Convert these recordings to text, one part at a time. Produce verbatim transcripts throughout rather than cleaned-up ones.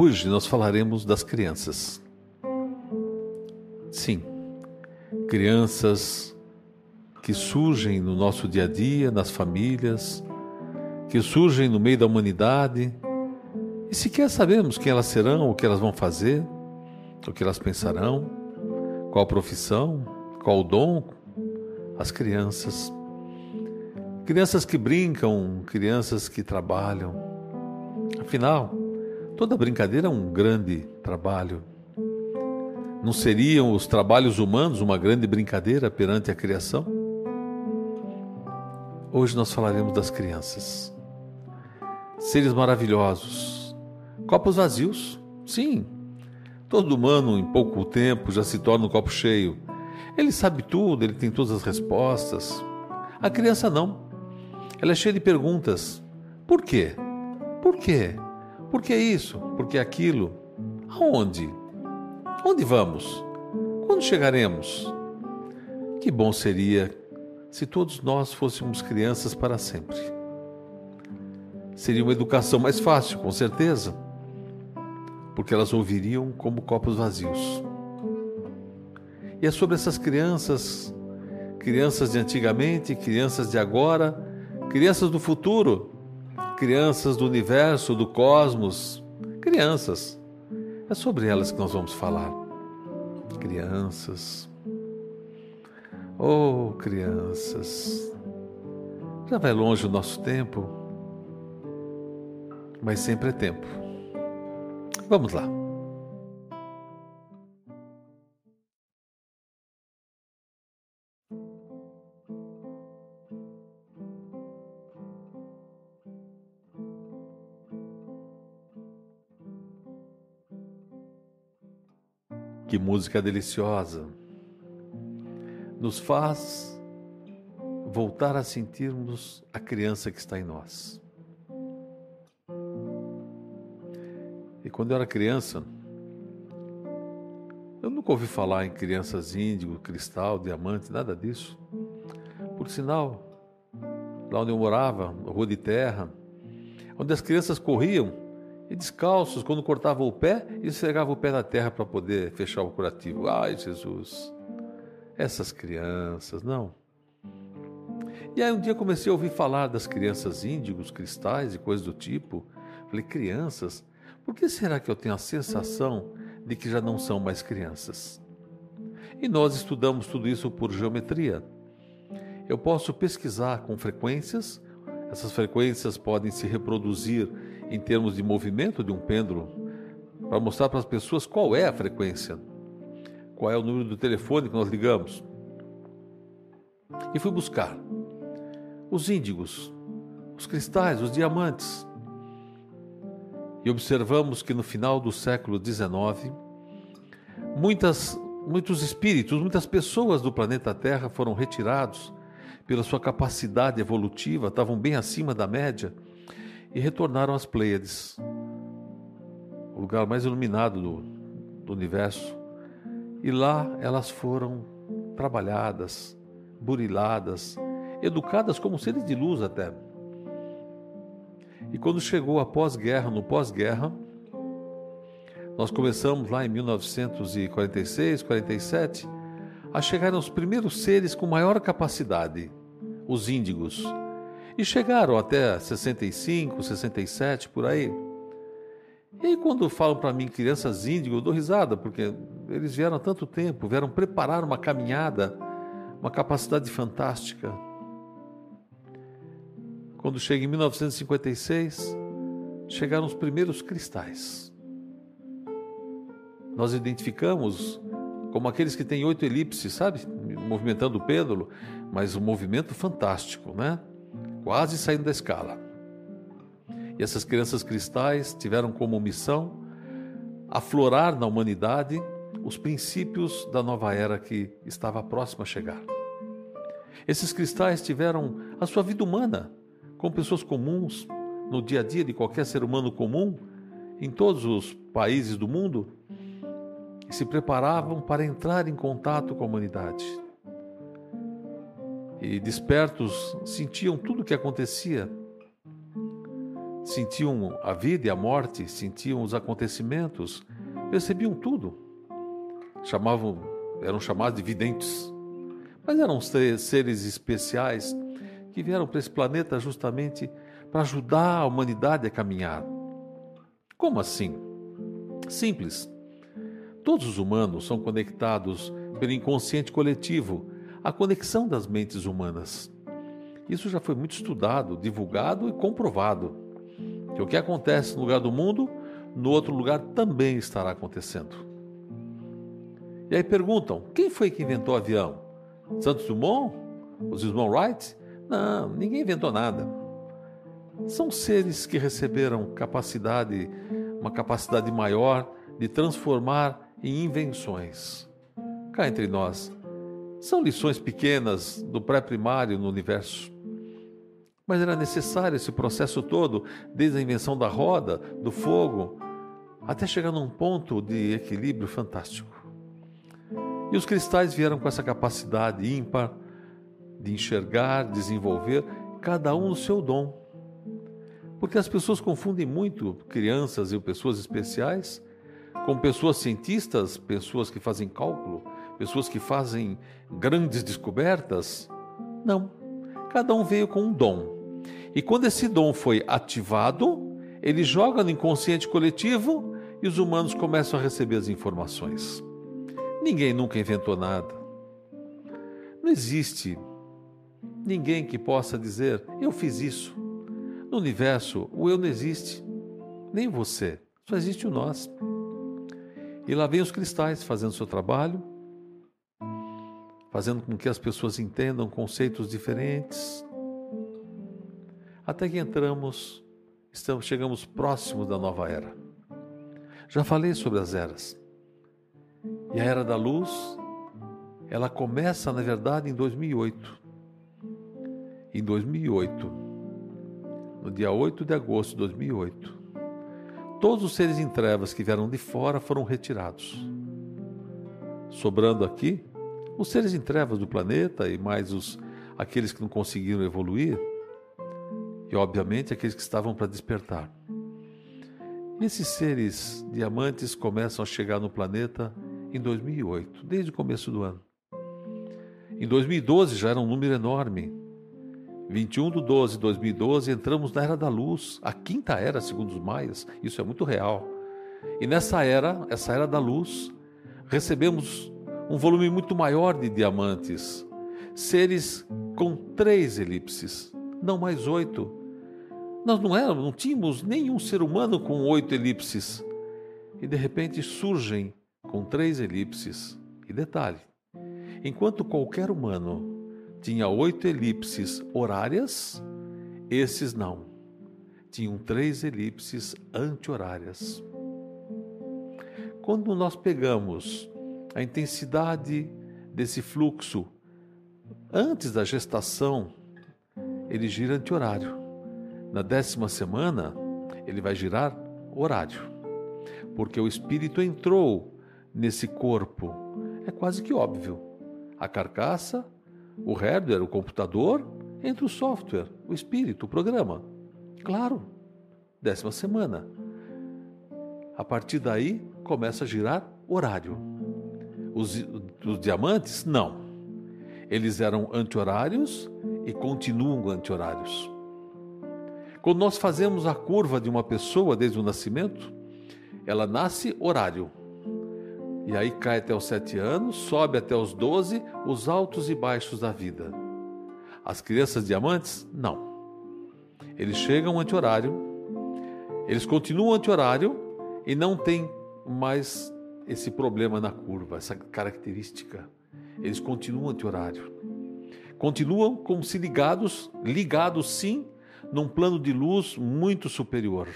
Hoje nós falaremos das crianças. Sim, crianças que surgem no nosso dia a dia, nas famílias, que surgem no meio da humanidade, e sequer sabemos quem elas serão, o que elas vão fazer, o que elas pensarão, qual profissão, qual dom. As crianças. Crianças que brincam, crianças que trabalham. Afinal, toda brincadeira é um grande trabalho. Não seriam os trabalhos humanos uma grande brincadeira perante a criação? Hoje nós falaremos das crianças. Seres maravilhosos, copos vazios, sim. Todo humano, em pouco tempo, já se torna um copo cheio. Ele sabe tudo, ele tem todas as respostas. A criança não. Ela é cheia de perguntas. Por quê? Por quê? Por que isso? Por que aquilo? Aonde? Onde vamos? Quando chegaremos? Que bom seria se todos nós fôssemos crianças para sempre. Seria uma educação mais fácil, com certeza, porque elas ouviriam como copos vazios. E é sobre essas crianças, crianças de antigamente, crianças de agora, crianças do futuro, crianças do universo, do cosmos, crianças. É sobre elas que nós vamos falar. Crianças. Oh, crianças. Já vai longe o nosso tempo, mas sempre é tempo. Vamos lá. Que música deliciosa! Nos faz voltar a sentirmos a criança que está em nós. E quando eu era criança, eu nunca ouvi falar em crianças índigo, cristal, diamante, nada disso. Por sinal, lá onde eu morava, na rua de terra, onde as crianças corriam e descalços, quando cortavam o pé, esfregavam o pé na terra para poder fechar o curativo. Ai, Jesus! Essas crianças, não. E aí um dia comecei a ouvir falar das crianças índigos, cristais e coisas do tipo. Falei, crianças? Por que será que eu tenho a sensação de que já não são mais crianças? E nós estudamos tudo isso por geometria. Eu posso pesquisar com frequências. Essas frequências podem se reproduzir em termos de movimento de um pêndulo, para mostrar para as pessoas qual é a frequência, qual é o número do telefone que nós ligamos. E fui buscar os índigos, os cristais, os diamantes. E observamos que no final do século dezenove, muitas, muitos espíritos, muitas pessoas do planeta Terra foram retirados pela sua capacidade evolutiva, estavam bem acima da média, e retornaram às Pleiades, o lugar mais iluminado do, do universo. E lá elas foram trabalhadas, buriladas, educadas como seres de luz até. E quando chegou a pós-guerra, no pós-guerra, nós começamos lá em mil novecentos e quarenta e seis, quarenta e sete, a chegar aos primeiros seres com maior capacidade, os índigos. E chegaram até sessenta e cinco, sessenta e sete, por aí. E aí quando falam para mim crianças índigo, eu dou risada, porque eles vieram há tanto tempo, vieram preparar uma caminhada, uma capacidade fantástica. Quando chega em mil novecentos e cinquenta e seis, chegaram os primeiros cristais. Nós identificamos como aqueles que têm oito elipses, sabe? Movimentando o pêndulo, mas um movimento fantástico, né? Quase saindo da escala. E essas crianças cristais tiveram como missão aflorar na humanidade os princípios da nova era que estava próxima a chegar. Esses cristais tiveram a sua vida humana, com pessoas comuns, no dia a dia de qualquer ser humano comum, em todos os países do mundo, e se preparavam para entrar em contato com a humanidade. E despertos, sentiam tudo o que acontecia. sentiam a vida e a morte, sentiam os acontecimentos, percebiam tudo. Chamavam, eram chamados de videntes, mas eram seres especiais que vieram para esse planeta justamente para ajudar a humanidade a caminhar. Como assim? Simples. Todos os humanos são conectados pelo inconsciente coletivo, a conexão das mentes humanas. Isso já foi muito estudado, divulgado e comprovado. Que o que acontece no lugar do mundo, no outro lugar também estará acontecendo. E aí perguntam, quem foi que inventou o avião? Santos Dumont? Os irmãos Wright? Não, ninguém inventou nada. São seres que receberam capacidade, uma capacidade maior de transformar em invenções. Cá entre nós, são lições pequenas do pré-primário no universo. Mas era necessário esse processo todo, desde a invenção da roda, do fogo, até chegar num ponto de equilíbrio fantástico. E os cristais vieram com essa capacidade ímpar de enxergar, desenvolver, cada um o seu dom. Porque as pessoas confundem muito crianças e pessoas especiais com pessoas cientistas, pessoas que fazem cálculo, pessoas que fazem grandes descobertas. Não, cada um veio com um dom. E quando esse dom foi ativado, ele joga no inconsciente coletivo e os humanos começam a receber as informações. Ninguém nunca inventou nada. Não existe ninguém que possa dizer, eu fiz isso. No universo, o eu não existe, nem você, só existe o nós. E lá vem os cristais fazendo seu trabalho, fazendo com que as pessoas entendam conceitos diferentes, até que entramos, estamos, chegamos próximos da nova era. Já falei sobre as eras. E a Era da Luz, ela começa, na verdade, em dois mil e oito. Em dois mil e oito, no dia oito de agosto de dois mil e oito, todos os seres em trevas que vieram de fora foram retirados. Sobrando aqui, os seres em trevas do planeta e mais os, aqueles que não conseguiram evoluir, e obviamente aqueles que estavam para despertar. E esses seres diamantes começam a chegar no planeta em dois mil e oito, desde o começo do ano. Em dois mil e doze já era um número enorme. vinte e um de doze de dois mil e doze entramos na Era da Luz, a quinta era, segundo os maias. Isso é muito real. E nessa era, essa Era da Luz, recebemos um volume muito maior de diamantes, seres com três elipses, não mais oito. Nós não éramos, não tínhamos nenhum ser humano com oito elipses. E de repente surgem com três elipses. E detalhe, enquanto qualquer humano tinha oito elipses horárias, esses não. Tinham três elipses anti-horárias. Quando nós pegamos a intensidade desse fluxo antes da gestação, ele gira anti-horário. Na décima semana, ele vai girar horário. Porque o espírito entrou nesse corpo. É quase que óbvio. A carcaça, o hardware, o computador, entra o software, o espírito, o programa. Claro, décima semana. A partir daí, começa a girar horário. Os, os diamantes, não. Eles eram anti-horários e continuam anti-horários. Quando nós fazemos a curva de uma pessoa desde o nascimento, ela nasce horário. E aí cai até os sete anos, sobe até os doze, os altos e baixos da vida. As crianças diamantes, não. Eles chegam anti-horário, eles continuam anti-horário e não tem mais esse problema na curva, essa característica. Eles continuam anti-horário. Continuam como se ligados, ligados sim, num plano de luz muito superior.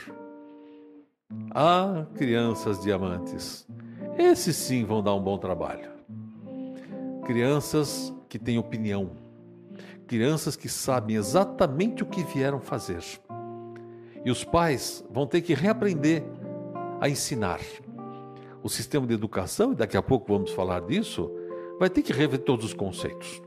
Ah, crianças diamantes, esses sim vão dar um bom trabalho. Crianças que têm opinião, crianças que sabem exatamente o que vieram fazer. E os pais vão ter que reaprender a ensinar. O sistema de educação, e daqui a pouco vamos falar disso, vai ter que rever todos os conceitos.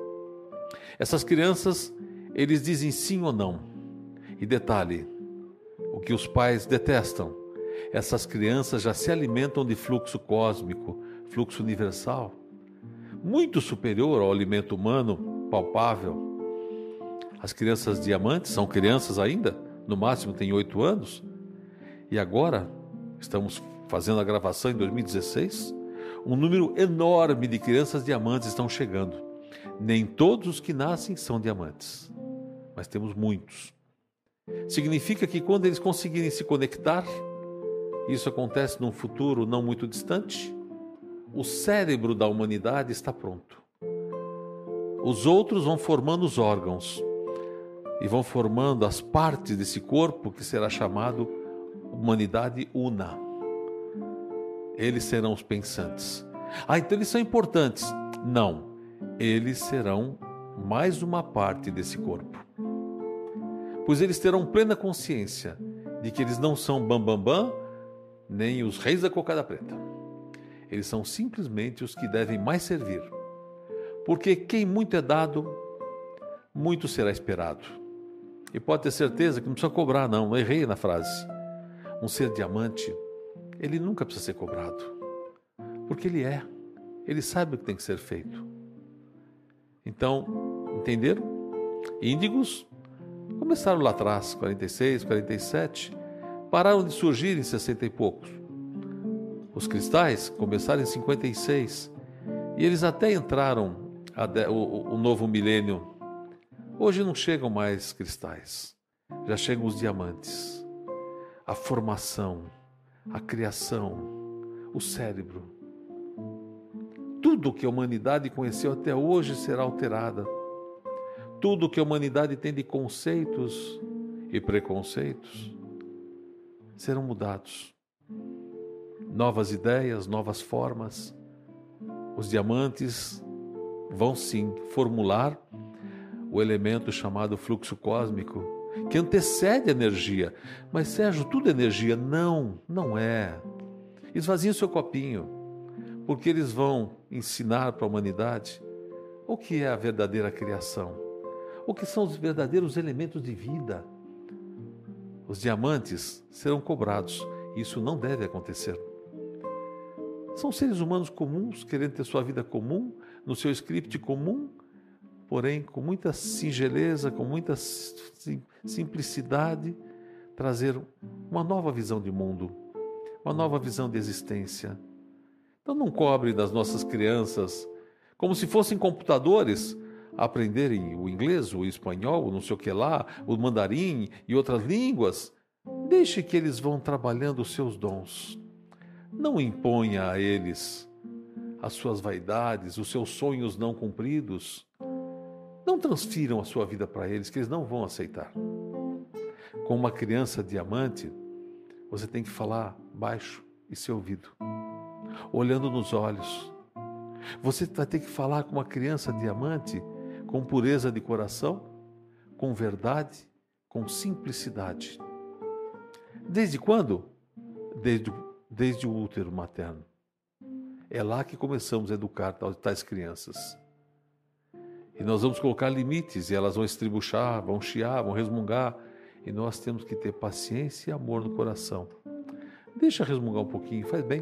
Essas crianças, eles dizem sim ou não. E detalhe, o que os pais detestam. Essas crianças já se alimentam de fluxo cósmico, fluxo universal, muito superior ao alimento humano palpável. As crianças diamantes são crianças ainda, no máximo têm oito anos, e agora estamos fazendo a gravação em dois mil e dezesseis, um número enorme de crianças diamantes estão chegando. Nem todos os que nascem são diamantes, mas temos muitos. Significa que quando eles conseguirem se conectar, isso acontece num futuro não muito distante, o cérebro da humanidade está pronto. Os outros vão formando os órgãos e vão formando as partes desse corpo que será chamado humanidade una. Eles serão os pensantes. Ah, então eles são importantes. Não, eles serão mais uma parte desse corpo. Pois eles terão plena consciência de que eles não são bambambam, nem os reis da cocada preta. Eles são simplesmente os que devem mais servir. Porque quem muito é dado, muito será esperado. E pode ter certeza que não precisa cobrar, não. Não errei na frase. Um ser diamante, ele nunca precisa ser cobrado. Porque ele é. Ele sabe o que tem que ser feito. Então, entenderam? Índigos começaram lá atrás, quarenta e seis, quarenta e sete, pararam de surgir em sessenta e poucos. Os cristais começaram em cinquenta e seis e eles até entraram o, o, o novo milênio. Hoje não chegam mais cristais, já chegam os diamantes. A formação, a criação, o cérebro. Tudo que a humanidade conheceu até hoje será alterada. Tudo que a humanidade tem de conceitos e preconceitos serão mudados. Novas ideias, novas formas. Os diamantes vão sim formular o elemento chamado fluxo cósmico, que antecede a energia. Mas, Sérgio, tudo é energia? Não, não é. Esvazie o seu copinho, porque eles vão ensinar para a humanidade o que é a verdadeira criação, o que são os verdadeiros elementos de vida. Os diamantes serão cobrados. Isso não deve acontecer. São seres humanos comuns, querendo ter sua vida comum, no seu script comum, porém com muita singeleza, com muita simplicidade, trazer uma nova visão de mundo, uma nova visão de existência. Então não cobre das nossas crianças, como se fossem computadores, aprenderem o inglês, o espanhol, o não sei o que lá, o mandarim e outras línguas. Deixe que eles vão trabalhando os seus dons. Não imponha a eles as suas vaidades, os seus sonhos não cumpridos. Não transfiram a sua vida para eles, que eles não vão aceitar. Com uma criança diamante, você tem que falar baixo e ser ouvido, olhando nos olhos. Você vai ter que falar com uma criança diamante com pureza de coração, com verdade, com simplicidade. Desde quando? Desde, desde o útero materno. É lá que começamos a educar tais crianças. E nós vamos colocar limites, e elas vão estribuchar, vão chiar, vão resmungar, e nós temos que ter paciência e amor no coração. Deixa resmungar um pouquinho, faz bem.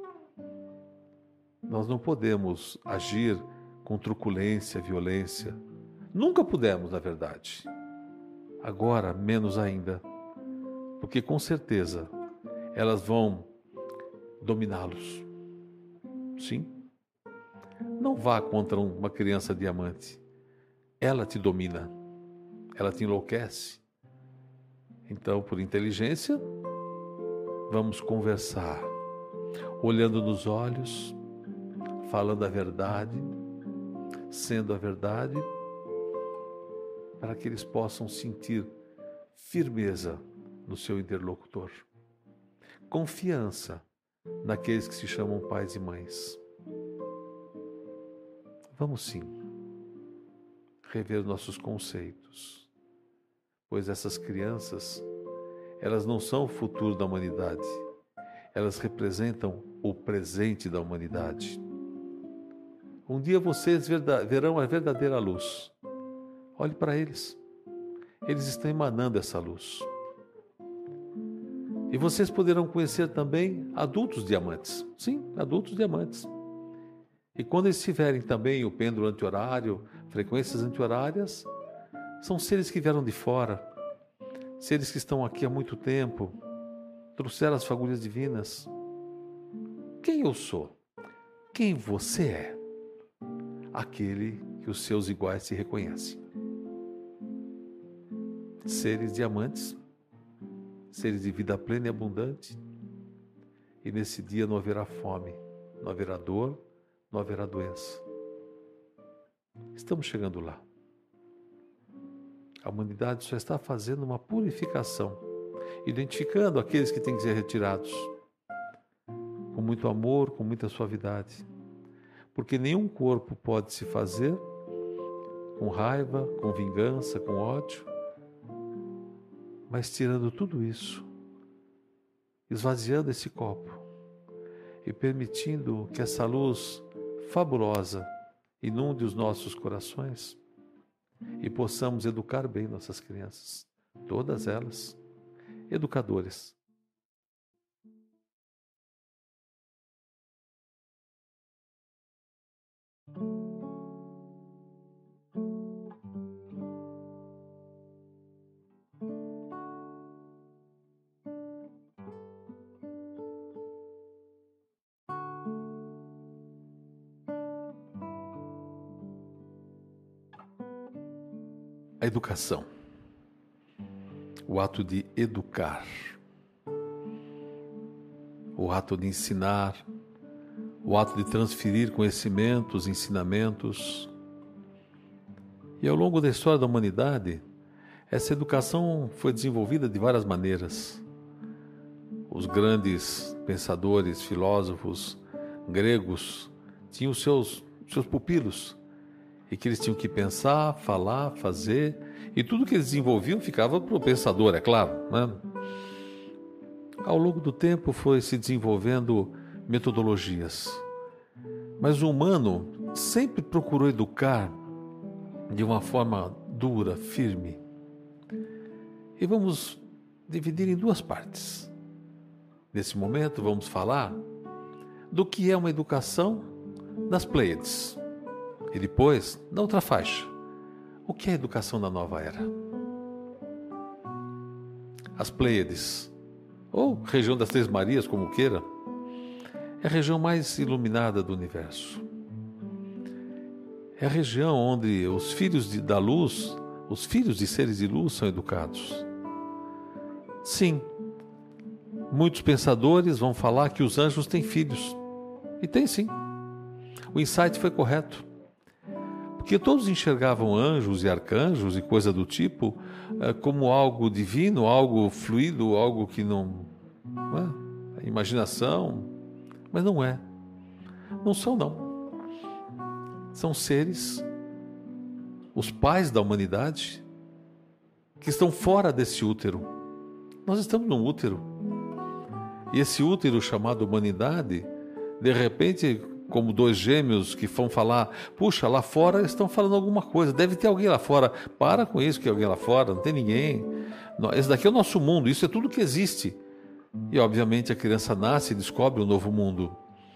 Nós não podemos agir com truculência, violência. Nunca pudemos, na verdade. Agora, menos ainda. Porque, com certeza, elas vão dominá-los. Sim. Não vá contra uma criança diamante. Ela te domina. Ela te enlouquece. Então, por inteligência, vamos conversar. Olhando nos olhos, falando a verdade, sendo a verdade, para que eles possam sentir firmeza no seu interlocutor, confiança naqueles que se chamam pais e mães. Vamos sim rever nossos conceitos, pois essas crianças, elas não são o futuro da humanidade, elas representam o presente da humanidade. Um dia vocês verão a verdadeira luz. Olhe para eles. Eles estão emanando essa luz. E vocês poderão conhecer também adultos diamantes. Sim, adultos diamantes. E quando eles tiverem também o pêndulo anti-horário, frequências anti-horárias, são seres que vieram de fora, seres que estão aqui há muito tempo, trouxeram as fagulhas divinas. Quem eu sou? Quem você é? Aquele que os seus iguais se reconhecem. Seres diamantes, seres de vida plena e abundante, e nesse dia não haverá fome, não haverá dor, não haverá doença. Estamos chegando lá. A humanidade só está fazendo uma purificação, identificando aqueles que têm que ser retirados, com muito amor, com muita suavidade, porque nenhum corpo pode se fazer com raiva, com vingança, com ódio, mas tirando tudo isso, esvaziando esse copo e permitindo que essa luz fabulosa inunde os nossos corações e possamos educar bem nossas crianças, todas elas, educadores. A educação, o ato de educar, o ato de ensinar, o ato de transferir conhecimentos, ensinamentos. E ao longo da história da humanidade, essa educação foi desenvolvida de várias maneiras. Os grandes pensadores, filósofos gregos tinham seus, seus pupilos, e que eles tinham que pensar, falar, fazer, e tudo que eles desenvolviam ficava para o pensador, é claro, né? Ao longo do tempo foi se desenvolvendo metodologias, mas o humano sempre procurou educar de uma forma dura, firme. E vamos dividir em duas partes. Nesse momento vamos falar do que é uma educação das Pleiades. E depois, na outra faixa, o que é a educação da nova era? As Pleiades, ou região das Três Marias, como queira, é a região mais iluminada do universo. É a região onde os filhos de, da luz, os filhos de seres de luz são educados. Sim, muitos pensadores vão falar que os anjos têm filhos. E tem sim. O insight foi correto. Porque todos enxergavam anjos e arcanjos e coisa do tipo como algo divino, algo fluido, algo que não, não é imaginação, mas não é. Não são, não. São seres, os pais da humanidade, que estão fora desse útero. Nós estamos num útero. E esse útero chamado humanidade, de repente, como dois gêmeos que vão falar, puxa, lá fora eles estão falando alguma coisa, deve ter alguém lá fora. Para com isso que é alguém lá fora, não tem ninguém. Esse daqui é o nosso mundo, isso é tudo que existe. E obviamente a criança nasce e descobre um novo mundo.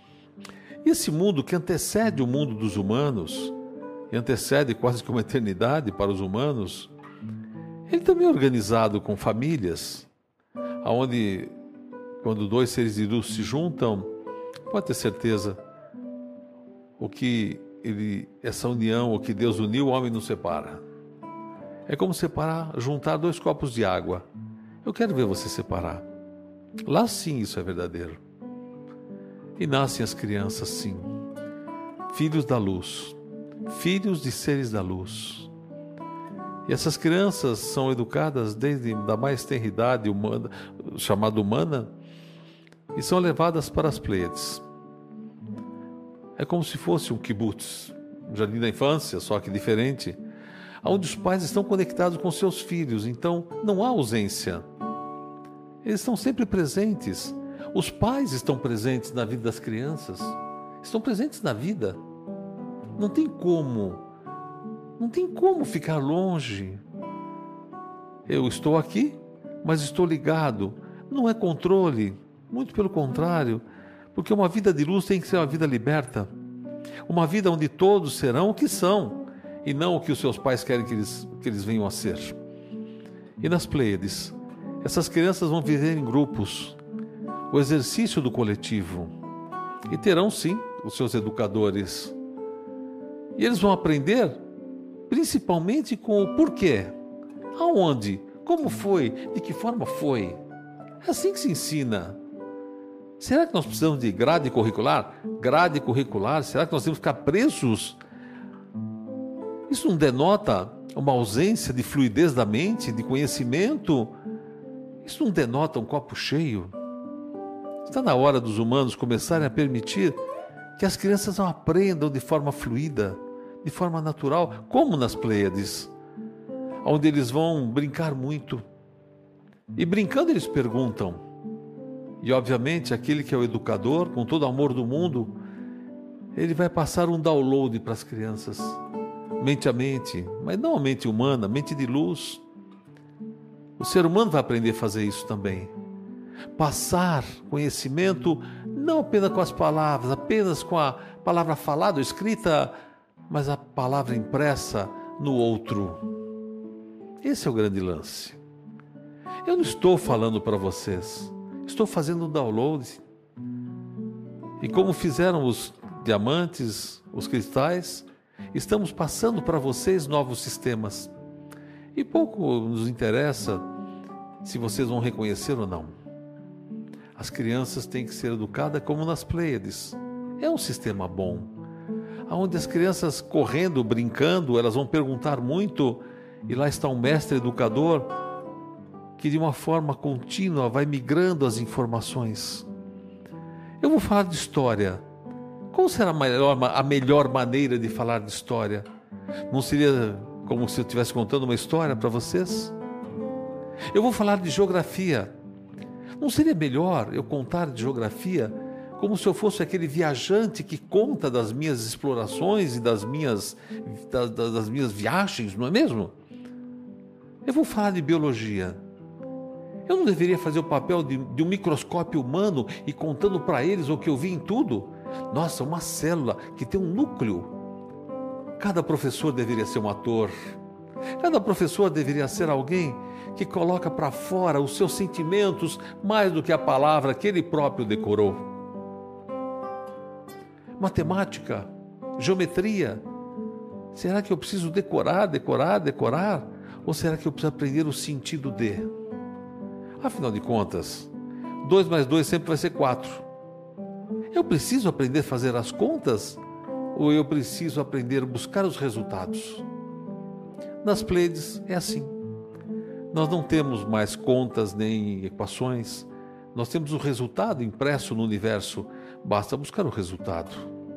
E esse mundo que antecede o mundo dos humanos, e antecede quase que uma eternidade para os humanos, ele também é organizado com famílias, onde quando dois seres de luz se juntam, pode ter certeza, o que ele, essa união, o que Deus uniu, o homem não separa. É como separar, juntar dois copos de água. Eu quero ver você separar. Lá sim isso é verdadeiro. E nascem as crianças sim, filhos da luz, filhos de seres da luz. E essas crianças são educadas desde a mais tenra idade humana, chamada humana, e são levadas para as Pleiades. É como se fosse um kibutz, um jardim da infância, só que diferente, onde os pais estão conectados com seus filhos, então não há ausência. Eles estão sempre presentes. Os pais estão presentes na vida das crianças, estão presentes na vida. Não tem como, não tem como ficar longe. Eu estou aqui, mas estou ligado, não é controle, muito pelo contrário, porque uma vida de luz tem que ser uma vida liberta, uma vida onde todos serão o que são, e não o que os seus pais querem que eles, que eles venham a ser. E nas Pleiades, essas crianças vão viver em grupos, o exercício do coletivo, e terão sim os seus educadores. E eles vão aprender principalmente com o porquê, aonde, como foi, de que forma foi. É assim que se ensina. Será que nós precisamos de grade curricular? Grade curricular? Será que nós temos que ficar presos? Isso não denota uma ausência de fluidez da mente, de conhecimento? Isso não denota um copo cheio? Está na hora dos humanos começarem a permitir que as crianças não aprendam de forma fluida, de forma natural, como nas Pleiades, onde eles vão brincar muito. E brincando eles perguntam. E obviamente aquele que é o educador, com todo o amor do mundo, ele vai passar um download para as crianças, mente a mente, mas não a mente humana, mente de luz. O ser humano vai aprender a fazer isso também. Passar conhecimento não apenas com as palavras, apenas com a palavra falada ou escrita, mas a palavra impressa no outro. Esse é o grande lance. Eu não estou falando para vocês, estou fazendo um download. E como fizeram os diamantes, os cristais, estamos passando para vocês novos sistemas. E pouco nos interessa se vocês vão reconhecer ou não. As crianças têm que ser educadas como nas Pleiades. É um sistema bom, onde as crianças correndo, brincando, elas vão perguntar muito, e lá está um mestre educador que de uma forma contínua vai migrando as informações. Eu vou falar de história. Qual será a melhor, a melhor maneira de falar de história? Não seria como se eu estivesse contando uma história para vocês? Eu vou falar de geografia. Não seria melhor eu contar de geografia como se eu fosse aquele viajante que conta das minhas explorações e das minhas, das, das minhas viagens, não é mesmo? Eu vou falar de biologia. Eu não deveria fazer o papel de, de um microscópio humano e contando para eles o que eu vi em tudo? Nossa, uma célula que tem um núcleo. Cada professor deveria ser um ator. Cada professor deveria ser alguém que coloca para fora os seus sentimentos mais do que a palavra que ele próprio decorou. Matemática, geometria. Será que eu preciso decorar, decorar, decorar? Ou será que eu preciso aprender o sentido de? Afinal de contas, dois mais dois sempre vai ser quatro. Eu preciso aprender a fazer as contas? Ou eu preciso aprender a buscar os resultados? Nas Pleiades é assim. Nós não temos mais contas nem equações. Nós temos o resultado impresso no universo. Basta buscar o resultado.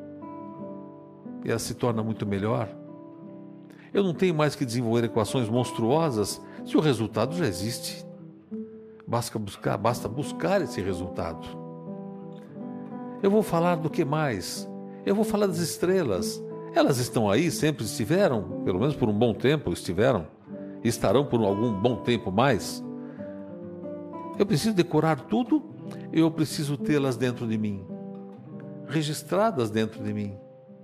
E ela se torna muito melhor. Eu não tenho mais que desenvolver equações monstruosas se o resultado já existe. Basta buscar, basta buscar esse resultado. Eu vou falar do que mais? Eu vou falar das estrelas. Elas estão aí, sempre estiveram, pelo menos por um bom tempo estiveram. Estarão por algum bom tempo mais. Eu preciso decorar tudo, eu preciso tê-las dentro de mim, registradas dentro de mim.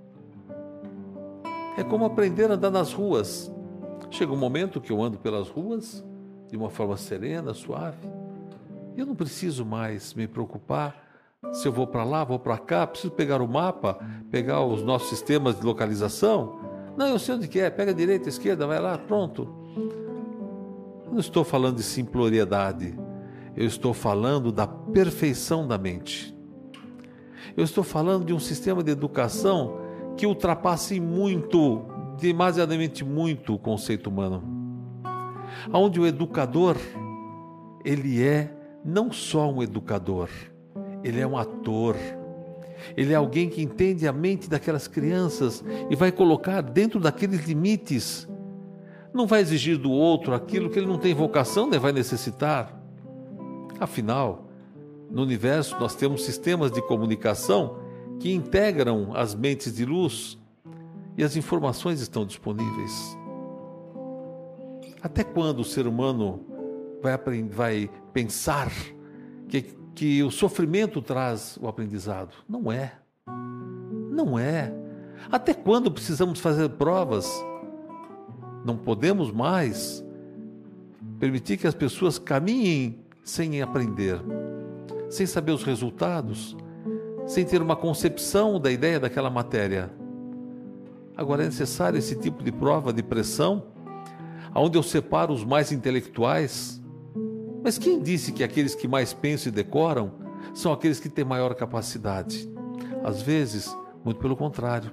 É como aprender a andar nas ruas. Chega um momento que eu ando pelas ruas de uma forma serena, suave. Eu não preciso mais me preocupar se eu vou para lá, vou para cá, preciso pegar o mapa, pegar os nossos sistemas de localização. Não, eu sei onde que é, pega a direita, a esquerda, vai lá, pronto. Eu não estou falando de simploriedade, eu estou falando da perfeição da mente. Eu estou falando de um sistema de educação que ultrapasse muito, demasiadamente muito o conceito humano. Onde o educador, ele é não só um educador, ele é um ator. Ele é alguém que entende a mente daquelas crianças e vai colocar dentro daqueles limites. Não vai exigir do outro aquilo que ele não tem vocação nem vai necessitar. Afinal, no universo nós temos sistemas de comunicação que integram as mentes de luz e as informações estão disponíveis. Até quando o ser humano vai, aprender, vai pensar que, que o sofrimento traz o aprendizado. Não é. Não é. Até quando precisamos fazer provas? Não podemos mais permitir que as pessoas caminhem sem aprender, sem saber os resultados, sem ter uma concepção da ideia daquela matéria. Agora é necessário esse tipo de prova, de pressão, onde eu separo os mais intelectuais. Mas quem disse que aqueles que mais pensam e decoram são aqueles que têm maior capacidade? Às vezes, muito pelo contrário.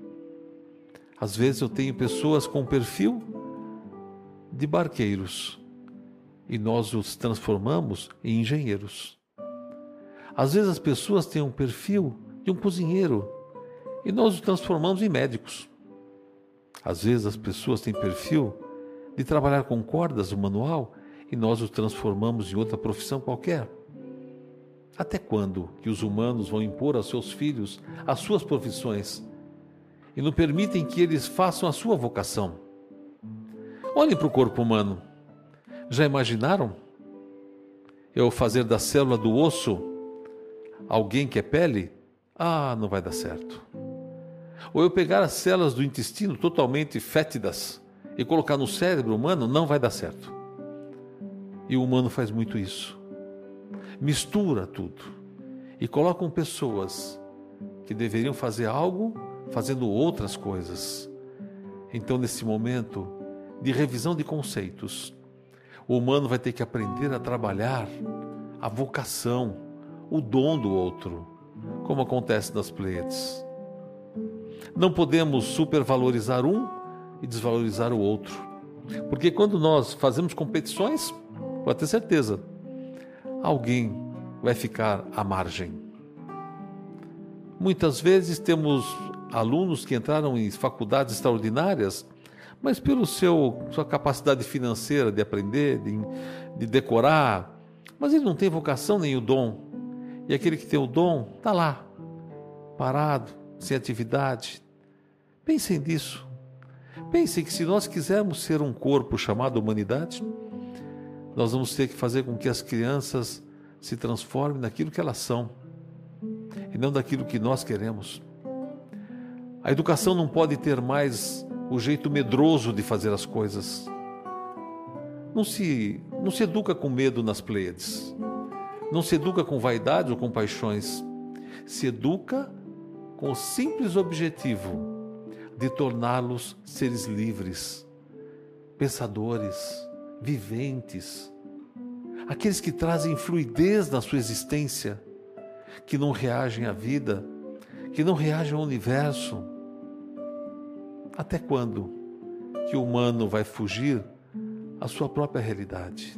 Às vezes eu tenho pessoas com perfil de barqueiros e nós os transformamos em engenheiros. Às vezes as pessoas têm um perfil de um cozinheiro e nós os transformamos em médicos. Às vezes as pessoas têm perfil de trabalhar com cordas, o manual, e nós os transformamos em outra profissão qualquer. Até quando que os humanos vão impor aos seus filhos as suas profissões e não permitem que eles façam a sua vocação? Olhem para o corpo humano. Já imaginaram eu fazer da célula do osso alguém que é pele? Ah, não vai dar certo. Ou eu pegar as células do intestino totalmente fétidas e colocar no cérebro humano? Não vai dar certo. E o humano faz muito isso. Mistura tudo e colocam pessoas que deveriam fazer algo fazendo outras coisas. Então, nesse momento de revisão de conceitos, o humano vai ter que aprender a trabalhar a vocação, o dom do outro, como acontece nas Pleiades. Não podemos supervalorizar um e desvalorizar o outro, porque quando nós fazemos competições, pode ter certeza, alguém vai ficar à margem. Muitas vezes temos alunos que entraram em faculdades extraordinárias, mas pelo seu sua capacidade financeira de aprender, de, de decorar, mas ele não tem vocação nem o dom. E aquele que tem o dom está lá, parado, sem atividade. Pensem nisso. Pensem que se nós quisermos ser um corpo chamado humanidade, nós vamos ter que fazer com que as crianças se transformem naquilo que elas são e não daquilo que nós queremos. A educação não pode ter mais o jeito medroso de fazer as coisas. Não se, não se educa com medo nas Pleiades. Não se educa com vaidade ou com paixões. Se educa com o simples objetivo de torná-los seres livres, pensadores, viventes, aqueles que trazem fluidez na sua existência, que não reagem à vida, que não reagem ao universo. Até quando que o humano vai fugir à sua própria realidade?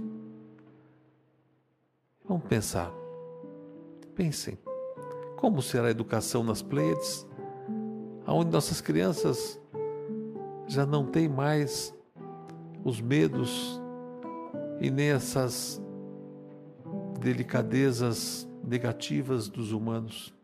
Vamos pensar. Pensem. Como será a educação nas Pleiades, onde nossas crianças já não têm mais os medos e nem essas delicadezas negativas dos humanos?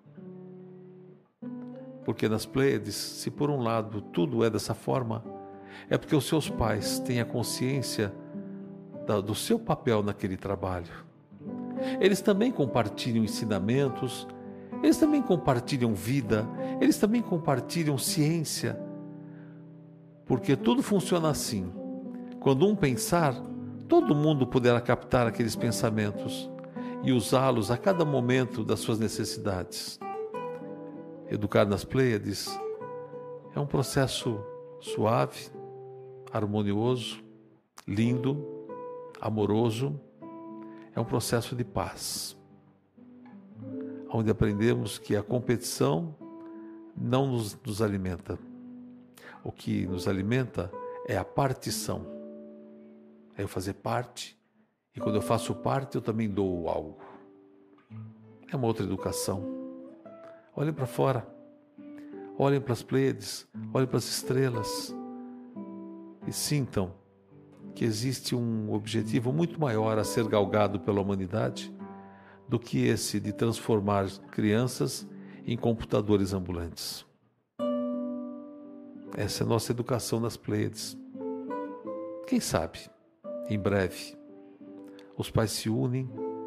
Porque nas Pleiades, se por um lado tudo é dessa forma, é porque os seus pais têm a consciência do seu papel naquele trabalho. Eles também compartilham ensinamentos, eles também compartilham vida, eles também compartilham ciência, porque tudo funciona assim. Quando um pensar, todo mundo poderá captar aqueles pensamentos e usá-los a cada momento das suas necessidades. Educar nas Pleiades é um processo suave, harmonioso, lindo, amoroso. É um processo de paz, onde aprendemos que a competição não nos, nos alimenta. O que nos alimenta é a partição. É eu fazer parte, e quando eu faço parte, eu também dou algo. É uma outra educação. Olhem para fora, olhem para as Pleiades, olhem para as estrelas e sintam que existe um objetivo muito maior a ser galgado pela humanidade do que esse de transformar crianças em computadores ambulantes. Essa é a nossa educação nas Pleiades. Quem sabe, em breve, os pais se unem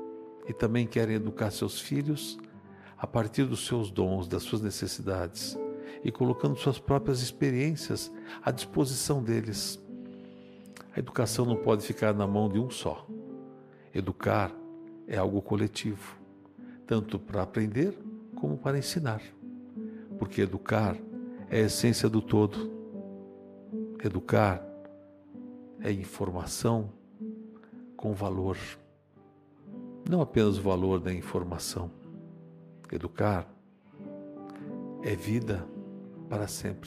e também querem educar seus filhos a partir dos seus dons, das suas necessidades e colocando suas próprias experiências à disposição deles. A educação não pode ficar na mão de um só. Educar é algo coletivo, tanto para aprender como para ensinar, porque educar é a essência do todo. Educar é informação com valor, não apenas o valor da informação. Educar é vida para sempre.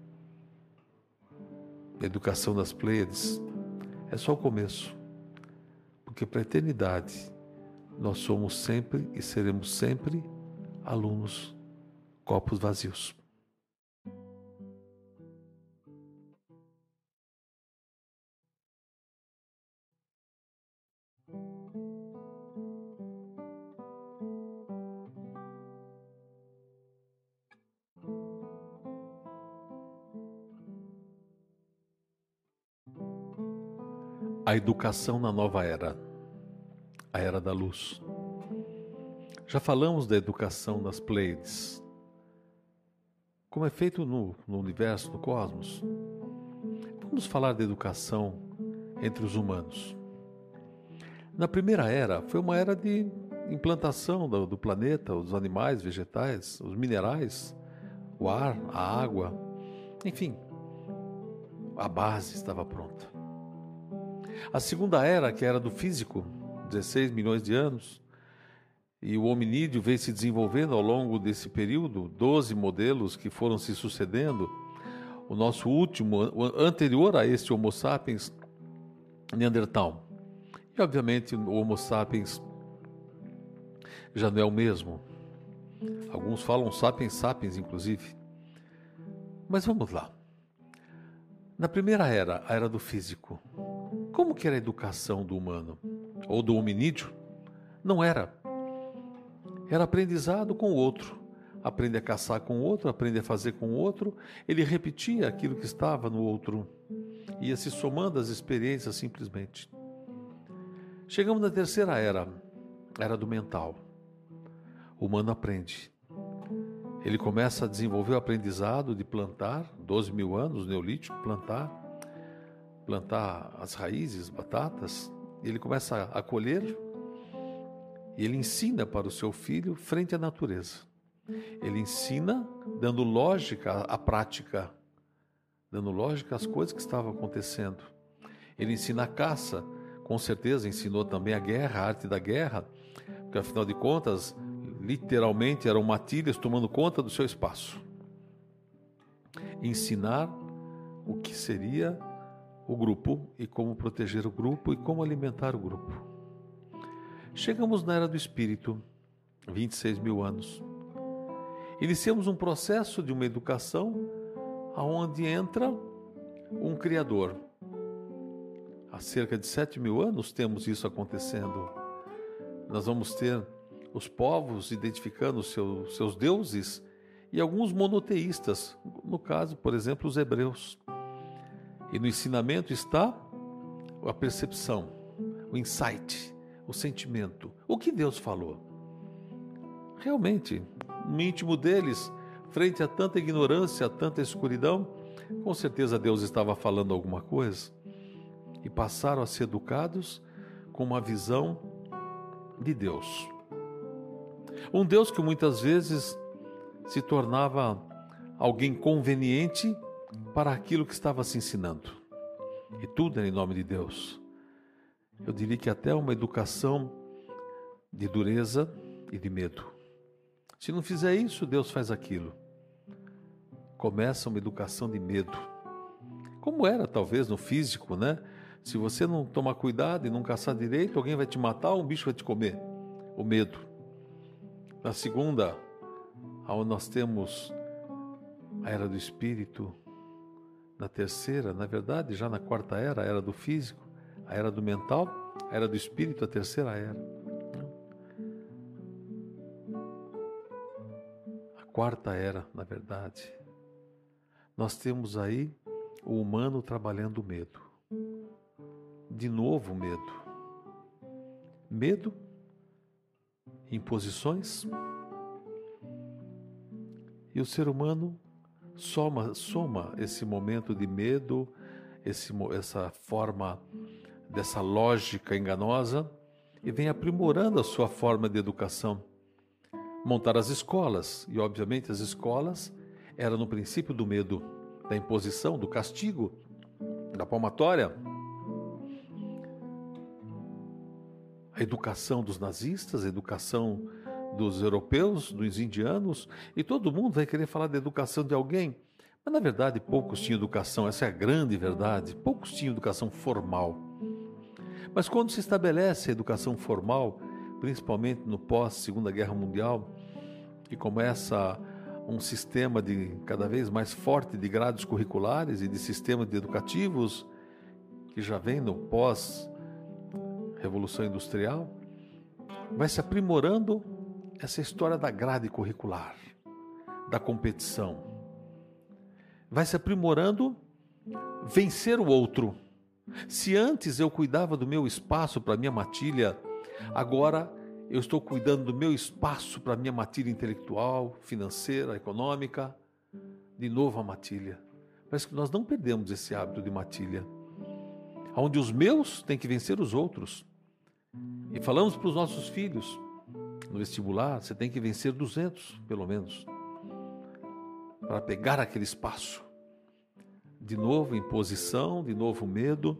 A educação das Pleiades é só o começo, porque para a eternidade nós somos sempre e seremos sempre alunos, copos vazios. A educação na nova era, a era da luz. Já falamos da educação das Pleiades, como é feito no, no universo, no cosmos. Vamos falar da educação entre os humanos. Na primeira era, foi uma era de implantação do, do planeta, os animais, vegetais, os minerais, o ar, a água, enfim, a base estava pronta. A segunda era, que era do físico, dezesseis milhões de anos, e o hominídeo veio se desenvolvendo ao longo desse período, doze modelos que foram se sucedendo. O nosso último, o anterior a este Homo sapiens, Neandertal. E, obviamente, o Homo sapiens já não é o mesmo. Alguns falam sapiens sapiens, inclusive. Mas vamos lá. Na primeira era, a era do físico, como que era a educação do humano? Ou do hominídeo? Não era. Era aprendizado com o outro. Aprende a caçar com o outro, aprende a fazer com o outro. Ele repetia aquilo que estava no outro. Ia se somando as experiências simplesmente. Chegamos na terceira era, a era do mental. O humano aprende. Ele começa a desenvolver o aprendizado de plantar, doze mil anos, neolítico, plantar, plantar as raízes, batatas. Ele começa a colher e ele ensina para o seu filho frente à natureza. Ele ensina dando lógica à prática, dando lógica às coisas que estavam acontecendo. Ele ensina a caça, com certeza ensinou também a guerra, a arte da guerra, porque afinal de contas, literalmente eram matilhas tomando conta do seu espaço. Ensinar o que seria o grupo e como proteger o grupo e como alimentar o grupo. Chegamos na era do espírito, vinte e seis mil anos. Iniciamos um processo de uma educação onde entra um criador. Há cerca de sete mil anos temos isso acontecendo. Nós vamos ter os povos identificando seu, seus deuses e alguns monoteístas, no caso, por exemplo, os hebreus. E no ensinamento está a percepção, o insight, o sentimento. O que Deus falou? Realmente, no íntimo deles, frente a tanta ignorância, a tanta escuridão, com certeza Deus estava falando alguma coisa. E passaram a ser educados com uma visão de Deus. Um Deus que muitas vezes se tornava alguém conveniente para aquilo que estava se ensinando. E tudo era em nome de Deus. Eu diria que até uma educação de dureza e de medo. Se não fizer isso, Deus faz aquilo. Começa uma educação de medo. Como era talvez no físico, né? Se você não tomar cuidado e não caçar direito, alguém vai te matar ou um bicho vai te comer. O medo. Na segunda, onde nós temos a era do espírito. Na terceira, na verdade, já na quarta era, a era do físico, a era do mental, a era do espírito, a terceira era. A quarta era, na verdade. Nós temos aí o humano trabalhando o medo. De novo, medo. Medo imposições. E o ser humano soma, soma esse momento de medo, esse, essa forma dessa lógica enganosa e vem aprimorando a sua forma de educação. Montar as escolas, e obviamente as escolas eram no princípio do medo, da imposição, do castigo, da palmatória. A educação dos nazistas, a educação dos europeus, dos indianos, e todo mundo vai querer falar da educação de alguém, mas na verdade poucos tinham educação, essa é a grande verdade, poucos tinham educação formal. Mas quando se estabelece a educação formal, principalmente no pós-Segunda Guerra Mundial, e começa um sistema de cada vez mais forte de grades curriculares e de sistemas educativos, que já vem no pós-Revolução Industrial, vai se aprimorando essa história da grade curricular, da competição. Vai se aprimorando vencer o outro. Se antes eu cuidava do meu espaço para a minha matilha, agora eu estou cuidando do meu espaço para a minha matilha intelectual, financeira, econômica. De novo a matilha. Parece que nós não perdemos esse hábito de matilha, onde os meus têm que vencer os outros. E falamos para os nossos filhos, no vestibular, você tem que vencer duzentos, pelo menos, para pegar aquele espaço. De novo imposição, de novo medo.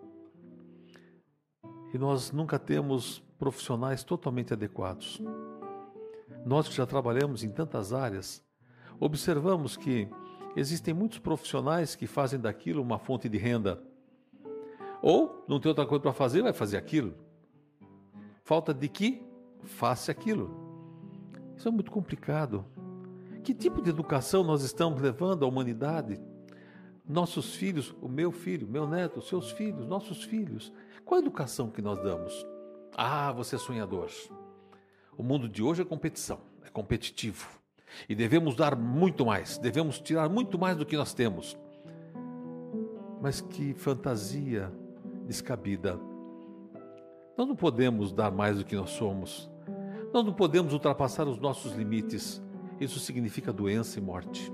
E nós nunca temos profissionais totalmente adequados. Nós que já trabalhamos em tantas áreas, observamos que existem muitos profissionais que fazem daquilo uma fonte de renda. Ou não tem outra coisa para fazer, vai fazer aquilo. Falta de que faça aquilo. Isso é muito complicado. Que tipo de educação nós estamos levando à humanidade? Nossos filhos, o meu filho, meu neto, os seus filhos, nossos filhos. Qual a educação que nós damos? Ah, você é sonhador. O mundo de hoje é competição, é competitivo. E devemos dar muito mais, devemos tirar muito mais do que nós temos. Mas que fantasia descabida. Nós não podemos dar mais do que nós somos. Nós não podemos ultrapassar os nossos limites. Isso significa doença e morte.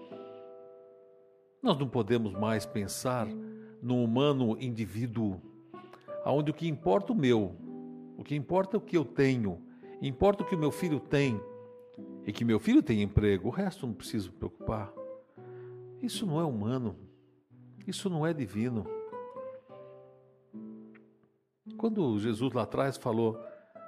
Nós não podemos mais pensar no humano indivíduo, onde o que importa é o meu, o que importa é o que eu tenho, importa o que o meu filho tem, e que meu filho tem emprego, o resto não preciso me preocupar. Isso não é humano, isso não é divino. Quando Jesus lá atrás falou,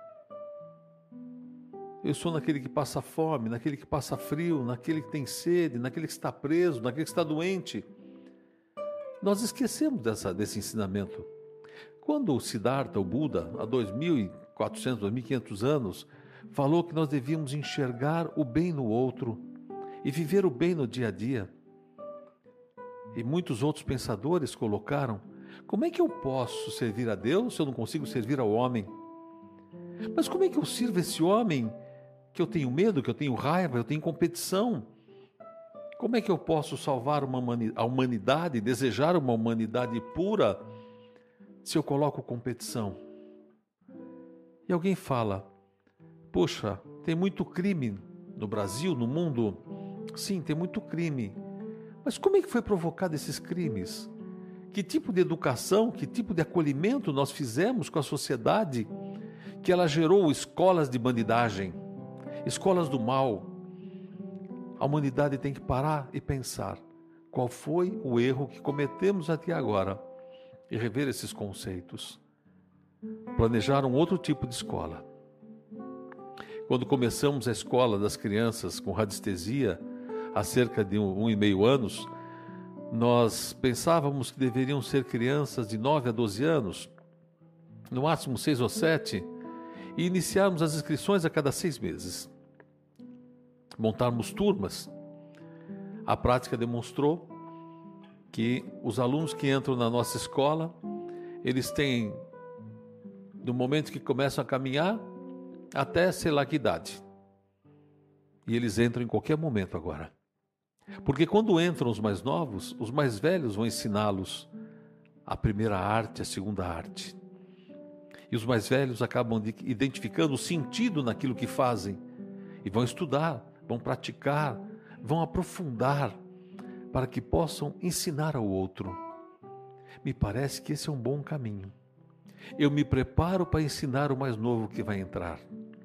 eu sou naquele que passa fome, naquele que passa frio, naquele que tem sede, naquele que está preso, naquele que está doente, nós esquecemos dessa, desse ensinamento. Quando o Siddhartha, o Buda, há dois mil e quatrocentos, dois mil e quinhentos anos, falou que nós devíamos enxergar o bem no outro e viver o bem no dia a dia. E muitos outros pensadores colocaram, como é que eu posso servir a Deus se eu não consigo servir ao homem? Mas como é que eu sirvo esse homem que eu tenho medo, que eu tenho raiva, eu tenho competição? Como é que eu posso salvar uma a humanidade, desejar uma humanidade pura, se eu coloco competição? E alguém fala, poxa, tem muito crime no Brasil, no mundo. Sim, tem muito crime. Mas como é que foi provocado esses crimes? Que tipo de educação, que tipo de acolhimento nós fizemos com a sociedade que ela gerou escolas de bandidagem, escolas do mal? A humanidade tem que parar e pensar qual foi o erro que cometemos até agora e rever esses conceitos. Planejar um outro tipo de escola. Quando começamos a escola das crianças com radiestesia, há cerca de um, um e meio anos, nós pensávamos que deveriam ser crianças de nove a doze anos, no máximo seis ou sete, e iniciarmos as inscrições a cada seis meses. Montarmos turmas. A prática demonstrou que os alunos que entram na nossa escola, eles têm, no momento que começam a caminhar, até sei lá que idade. E eles entram em qualquer momento agora. Porque quando entram os mais novos, os mais velhos vão ensiná-los a primeira arte, a segunda arte. E os mais velhos acabam de, identificando o sentido naquilo que fazem. E vão estudar, vão praticar, vão aprofundar, para que possam ensinar ao outro. Me parece que esse é um bom caminho. Eu me preparo para ensinar o mais novo que vai entrar.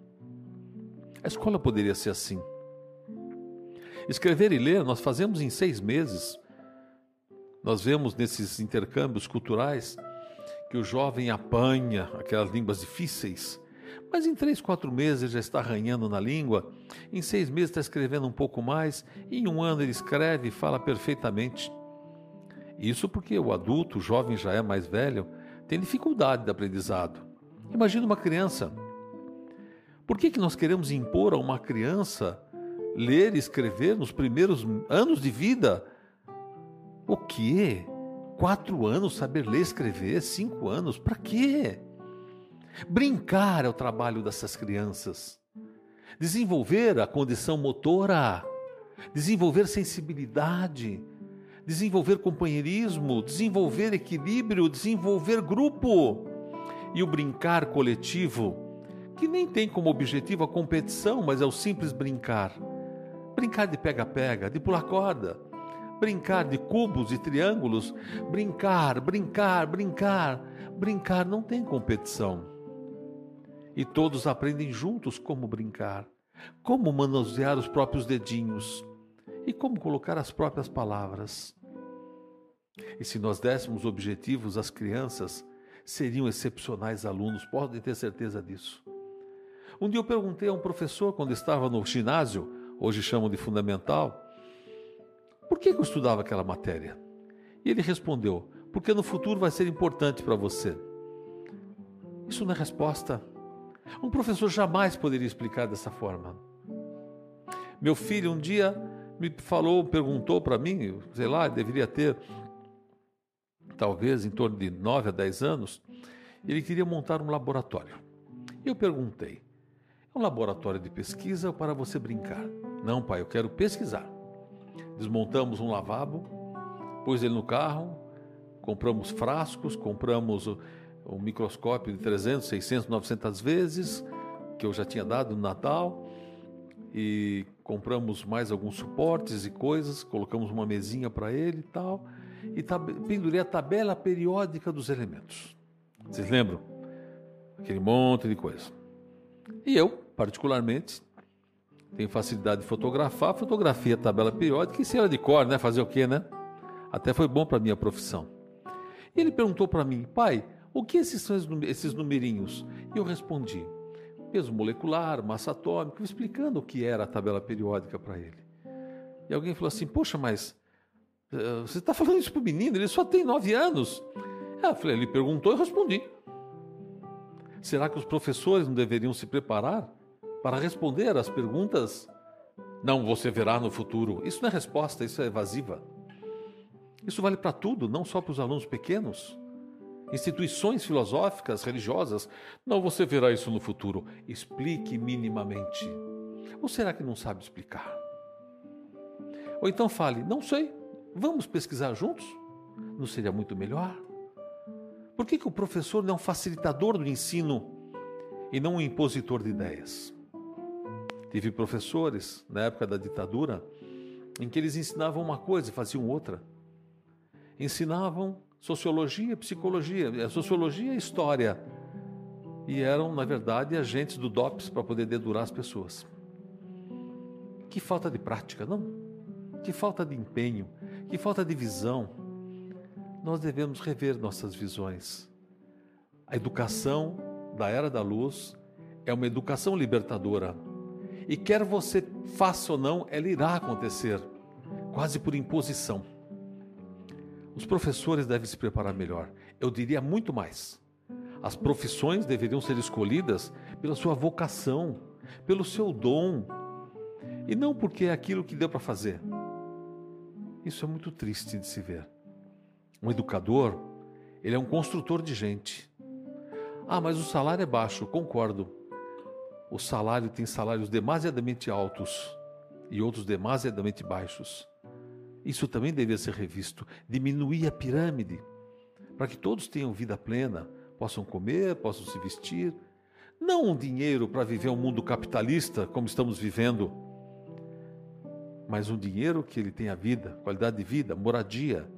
A escola poderia ser assim. Escrever e ler nós fazemos em seis meses. Nós vemos nesses intercâmbios culturais que o jovem apanha aquelas línguas difíceis, mas em três, quatro meses ele já está arranhando na língua, em seis meses está escrevendo um pouco mais, e em um ano ele escreve e fala perfeitamente. Isso porque o adulto, o jovem já é mais velho, tem dificuldade de aprendizado. Imagina uma criança. Por que que nós queremos impor a uma criança ler e escrever nos primeiros anos de vida? O quê? Quatro anos saber ler e escrever? Cinco anos? Para quê? Brincar é o trabalho dessas crianças. Desenvolver a condição motora, desenvolver sensibilidade, desenvolver companheirismo, desenvolver equilíbrio, desenvolver grupo. E o brincar coletivo, que nem tem como objetivo a competição, mas é o simples brincar. Brincar de pega-pega, de pular corda, brincar de cubos e triângulos, brincar, brincar, brincar. Brincar não tem competição. E todos aprendem juntos como brincar, como manusear os próprios dedinhos e como colocar as próprias palavras. E se nós dessemos objetivos às crianças, seriam excepcionais alunos, podem ter certeza disso. Um dia eu perguntei a um professor, quando estava no ginásio, hoje chamam de fundamental, por que eu estudava aquela matéria? E ele respondeu, porque no futuro vai ser importante para você. Isso não é resposta. Um professor jamais poderia explicar dessa forma. Meu filho um dia me falou, perguntou para mim, sei lá, deveria ter talvez em torno de nove a dez anos, ele queria montar um laboratório. Eu perguntei, é um laboratório de pesquisa ou para você brincar? Não, pai, eu quero pesquisar. Desmontamos um lavabo, pus ele no carro, compramos frascos, compramos um microscópio de trezentas, seiscentas, novecentas vezes, que eu já tinha dado no Natal, e compramos mais alguns suportes e coisas, colocamos uma mesinha para ele e tal, e tab- pendurei a tabela periódica dos elementos. Vocês lembram? Aquele monte de coisa. E eu, particularmente, tenho facilidade de fotografar, fotografia a tabela periódica e se era de cor, né? Fazer o quê, né? Até foi bom para a minha profissão. E ele perguntou para mim, pai, o que esses são esses numerinhos? E eu respondi, peso molecular, massa atômica, explicando o que era a tabela periódica para ele. E alguém falou assim, poxa, mas uh, você está falando isso para o menino? Ele só tem nove anos. Ah, eu falei, ele perguntou e eu respondi. Será que os professores não deveriam se preparar para responder às perguntas? Não, você verá no futuro. Isso não é resposta, isso é evasiva. Isso vale para tudo, não só para os alunos pequenos. Instituições filosóficas, religiosas, não, você verá isso no futuro. Explique minimamente. Ou será que não sabe explicar? Ou então fale, não sei, vamos pesquisar juntos? Não seria muito melhor? Por que que o professor não é um facilitador do ensino e não um impositor de ideias? Tive professores, na época da ditadura, em que eles ensinavam uma coisa e faziam outra. Ensinavam sociologia, psicologia, sociologia e história. E eram, na verdade, agentes do DOPS para poder dedurar as pessoas. Que falta de prática, não? Que falta de empenho, que falta de visão. Nós devemos rever nossas visões. A educação da Era da Luz é uma educação libertadora. E quer você faça ou não, ela irá acontecer, quase por imposição. Os professores devem se preparar melhor. Eu diria muito mais. As profissões deveriam ser escolhidas pela sua vocação, pelo seu dom, e não porque é aquilo que deu para fazer. Isso é muito triste de se ver. Um educador, ele é um construtor de gente. Ah, mas o salário é baixo, concordo. O salário tem salários demasiadamente altos e outros demasiadamente baixos. Isso também deveria ser revisto. Diminuir a pirâmide, para que todos tenham vida plena, possam comer, possam se vestir. Não um dinheiro para viver um mundo capitalista como estamos vivendo, mas um dinheiro que ele tenha vida, qualidade de vida, moradia.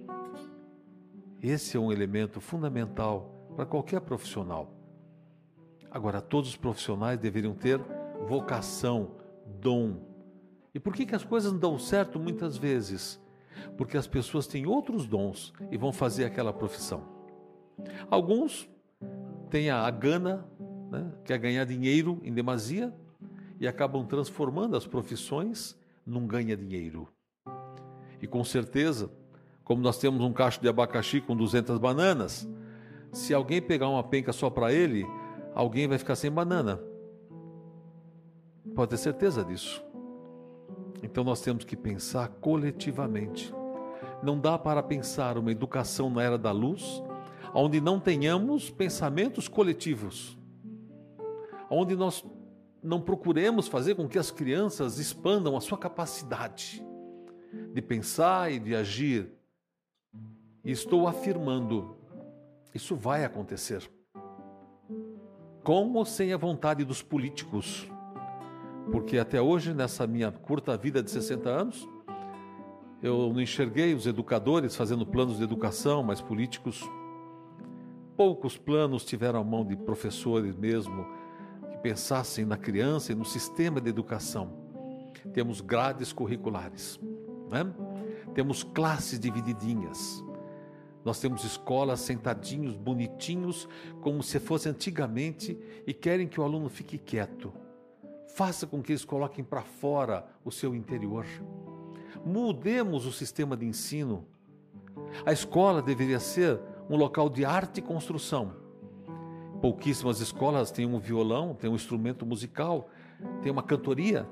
Esse é um elemento fundamental para qualquer profissional. Agora, todos os profissionais deveriam ter vocação, dom. E por que que as coisas não dão certo muitas vezes? Porque as pessoas têm outros dons e vão fazer aquela profissão. Alguns têm a gana, né, quer ganhar dinheiro em demasia e acabam transformando as profissões num ganha-dinheiro. E com certeza, como nós temos um cacho de abacaxi com duzentas bananas, se alguém pegar uma penca só para ele, alguém vai ficar sem banana. Pode ter certeza disso. Então nós temos que pensar coletivamente. Não dá para pensar uma educação na era da luz, onde não tenhamos pensamentos coletivos, onde nós não procuremos fazer com que as crianças expandam a sua capacidade de pensar e de agir. E estou afirmando, isso vai acontecer. Com ou sem a vontade dos políticos. Porque até hoje, nessa minha curta vida de sessenta anos, eu não enxerguei os educadores fazendo planos de educação, mas políticos. Poucos planos tiveram a mão de professores mesmo, que pensassem na criança e no sistema de educação. Temos grades curriculares, né? Temos classes divididinhas. Nós temos escolas sentadinhos, bonitinhos, como se fosse antigamente, e querem que o aluno fique quieto. Faça com que eles coloquem para fora o seu interior. Mudemos o sistema de ensino. A escola deveria ser um local de arte e construção. Pouquíssimas escolas têm um violão, têm um instrumento musical, têm uma cantoria.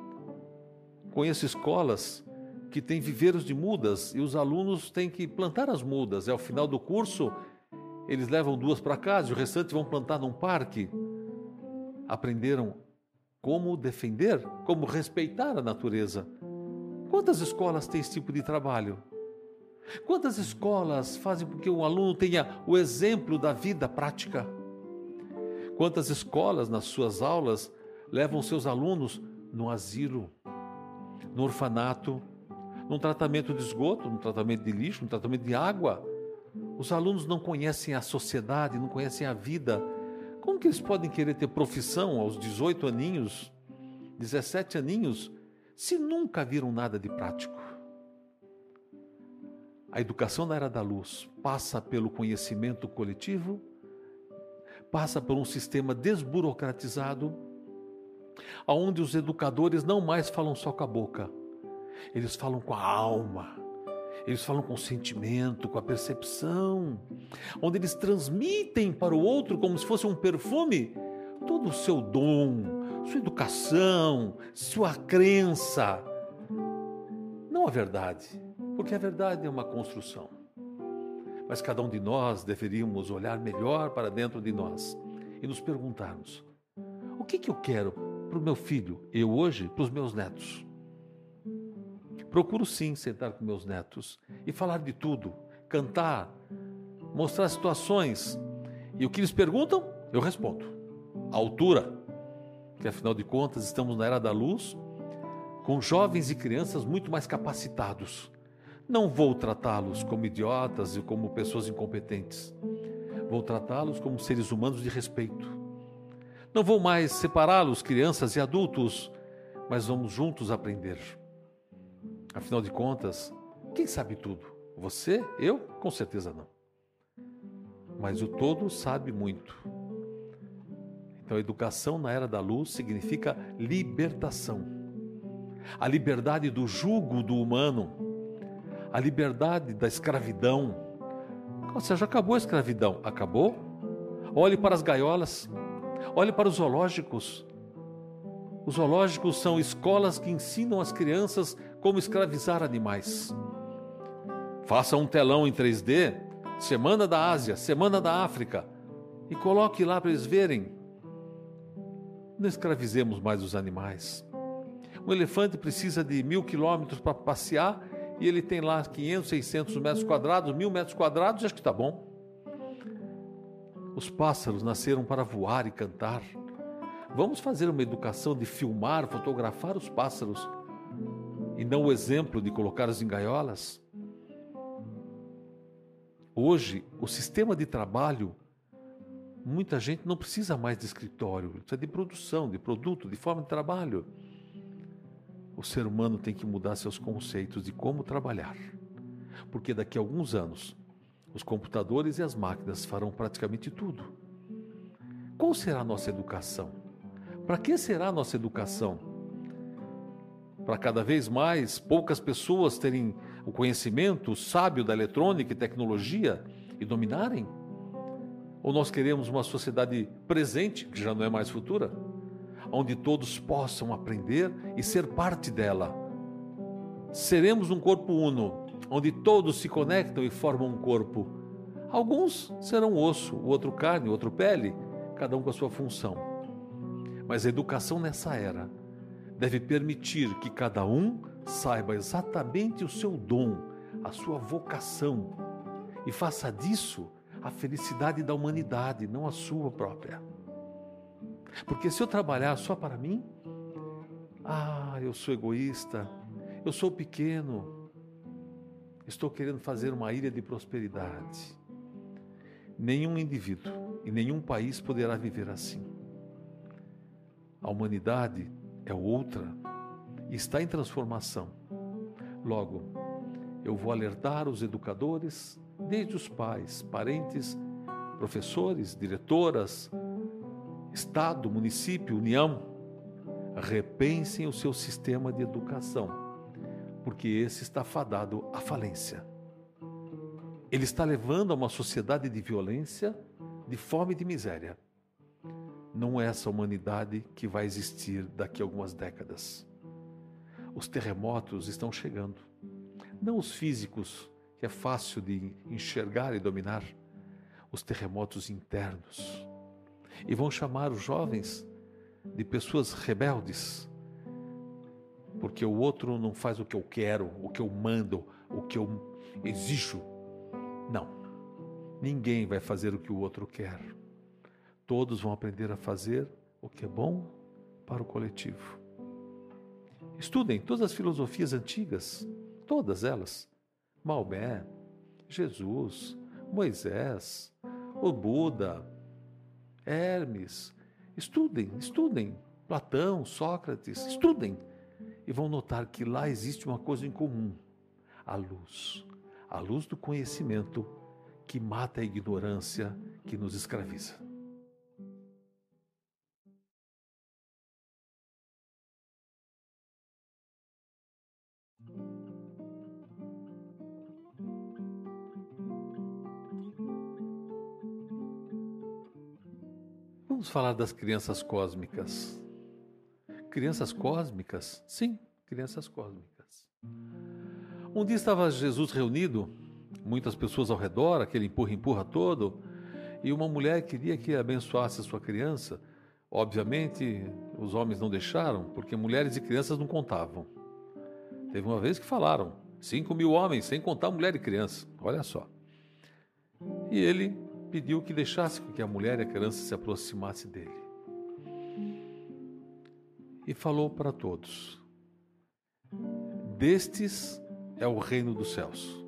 Conheço escolas que têm viveiros de mudas e os alunos têm que plantar as mudas. E ao final do curso, eles levam duas para casa e o restante vão plantar num parque. Aprenderam como defender, como respeitar a natureza. Quantas escolas têm esse tipo de trabalho? Quantas escolas fazem com que o aluno tenha o exemplo da vida prática? Quantas escolas, nas suas aulas, levam seus alunos no asilo, no orfanato, num tratamento de esgoto, num tratamento de lixo, num tratamento de água? Os alunos não conhecem a sociedade, não conhecem a vida. Como que eles podem querer ter profissão aos dezoito aninhos, dezessete aninhos, se nunca viram nada de prático? A educação na era da luz passa pelo conhecimento coletivo, passa por um sistema desburocratizado, onde os educadores não mais falam só com a boca, eles falam com a alma, eles falam com o sentimento, com a percepção, onde eles transmitem para o outro como se fosse um perfume todo o seu dom, sua educação, sua crença. Não a verdade, porque a verdade é uma construção. Mas cada um de nós deveríamos olhar melhor para dentro de nós e nos perguntarmos: o que que eu quero para o meu filho, eu hoje, para os meus netos? Procuro sim sentar com meus netos e falar de tudo, cantar, mostrar situações. E o que eles perguntam, eu respondo. A altura, que afinal de contas estamos na era da luz, com jovens e crianças muito mais capacitados. Não vou tratá-los como idiotas e como pessoas incompetentes. Vou tratá-los como seres humanos de respeito. Não vou mais separá-los, crianças e adultos, mas vamos juntos aprender. Afinal de contas, quem sabe tudo? Você? Eu? Com certeza não. Mas o todo sabe muito. Então, a educação na era da luz significa libertação. A liberdade do jugo do humano, a liberdade da escravidão. Ou seja, acabou a escravidão. Acabou? Olhe para as gaiolas, olhe para os zoológicos. Os zoológicos são escolas que ensinam as crianças como escravizar animais. Faça um telão em três D, Semana da Ásia, Semana da África, e coloque lá para eles verem. Não escravizemos mais os animais. Um elefante precisa de mil quilômetros para passear e ele tem lá quinhentos, seiscentos metros quadrados, mil metros quadrados, acho que está bom. Os pássaros nasceram para voar e cantar. Vamos fazer uma educação de filmar, fotografar os pássaros e não o exemplo de colocá-los em gaiolas? Hoje, o sistema de trabalho, muita gente não precisa mais de escritório, precisa de produção, de produto, de forma de trabalho. O ser humano tem que mudar seus conceitos de como trabalhar, porque daqui a alguns anos, os computadores e as máquinas farão praticamente tudo. Qual será a nossa educação? Para que será a nossa educação? Para cada vez mais poucas pessoas terem o conhecimento sábio da eletrônica e tecnologia e dominarem? Ou nós queremos uma sociedade presente, que já não é mais futura, onde todos possam aprender e ser parte dela? Seremos um corpo uno, onde todos se conectam e formam um corpo. Alguns serão osso, o outro carne, o outro pele, cada um com a sua função. Mas a educação nessa era deve permitir que cada um saiba exatamente o seu dom, a sua vocação, e faça disso a felicidade da humanidade, não a sua própria. Porque se eu trabalhar só para mim, ah, eu sou egoísta, eu sou pequeno, estou querendo fazer uma ilha de prosperidade. Nenhum indivíduo e nenhum país poderá viver assim. A humanidade é outra e está em transformação. Logo, eu vou alertar os educadores, desde os pais, parentes, professores, diretoras, Estado, município, União, repensem o seu sistema de educação, porque esse está fadado à falência. Ele está levando a uma sociedade de violência, de fome e de miséria. Não é essa humanidade que vai existir daqui a algumas décadas. Os terremotos estão chegando. Não os físicos, que é fácil de enxergar e dominar, os terremotos internos. E vão chamar os jovens de pessoas rebeldes, porque o outro não faz o que eu quero, o que eu mando, o que eu exijo. Não, ninguém vai fazer o que o outro quer. Todos vão aprender a fazer o que é bom para o coletivo. Estudem todas as filosofias antigas, todas elas. Maomé, Jesus, Moisés, o Buda, Hermes. Estudem, estudem. Platão, Sócrates, estudem. E vão notar que lá existe uma coisa em comum: a luz. A luz do conhecimento que mata a ignorância que nos escraviza. Vamos falar das crianças cósmicas. Crianças cósmicas? Sim, crianças cósmicas. Um dia estava Jesus reunido, muitas pessoas ao redor, aquele empurra-empurra todo, e uma mulher queria que abençoasse a sua criança. Obviamente, os homens não deixaram, porque mulheres e crianças não contavam. Teve uma vez que falaram, cinco mil homens, sem contar mulher e criança. Olha só. E ele pediu que deixasse que a mulher e a criança se aproximasse dele. E falou para todos: destes é o reino dos céus.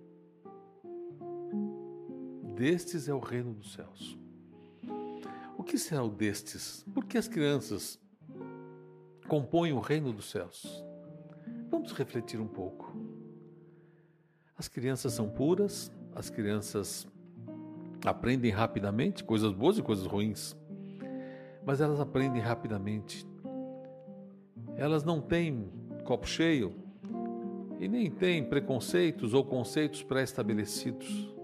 Destes é o reino dos céus. O que será o destes? Por que as crianças compõem o reino dos céus? Vamos refletir um pouco. As crianças são puras, as crianças aprendem rapidamente, coisas boas e coisas ruins, mas elas aprendem rapidamente. Elas não têm copo cheio e nem têm preconceitos ou conceitos pré-estabelecidos.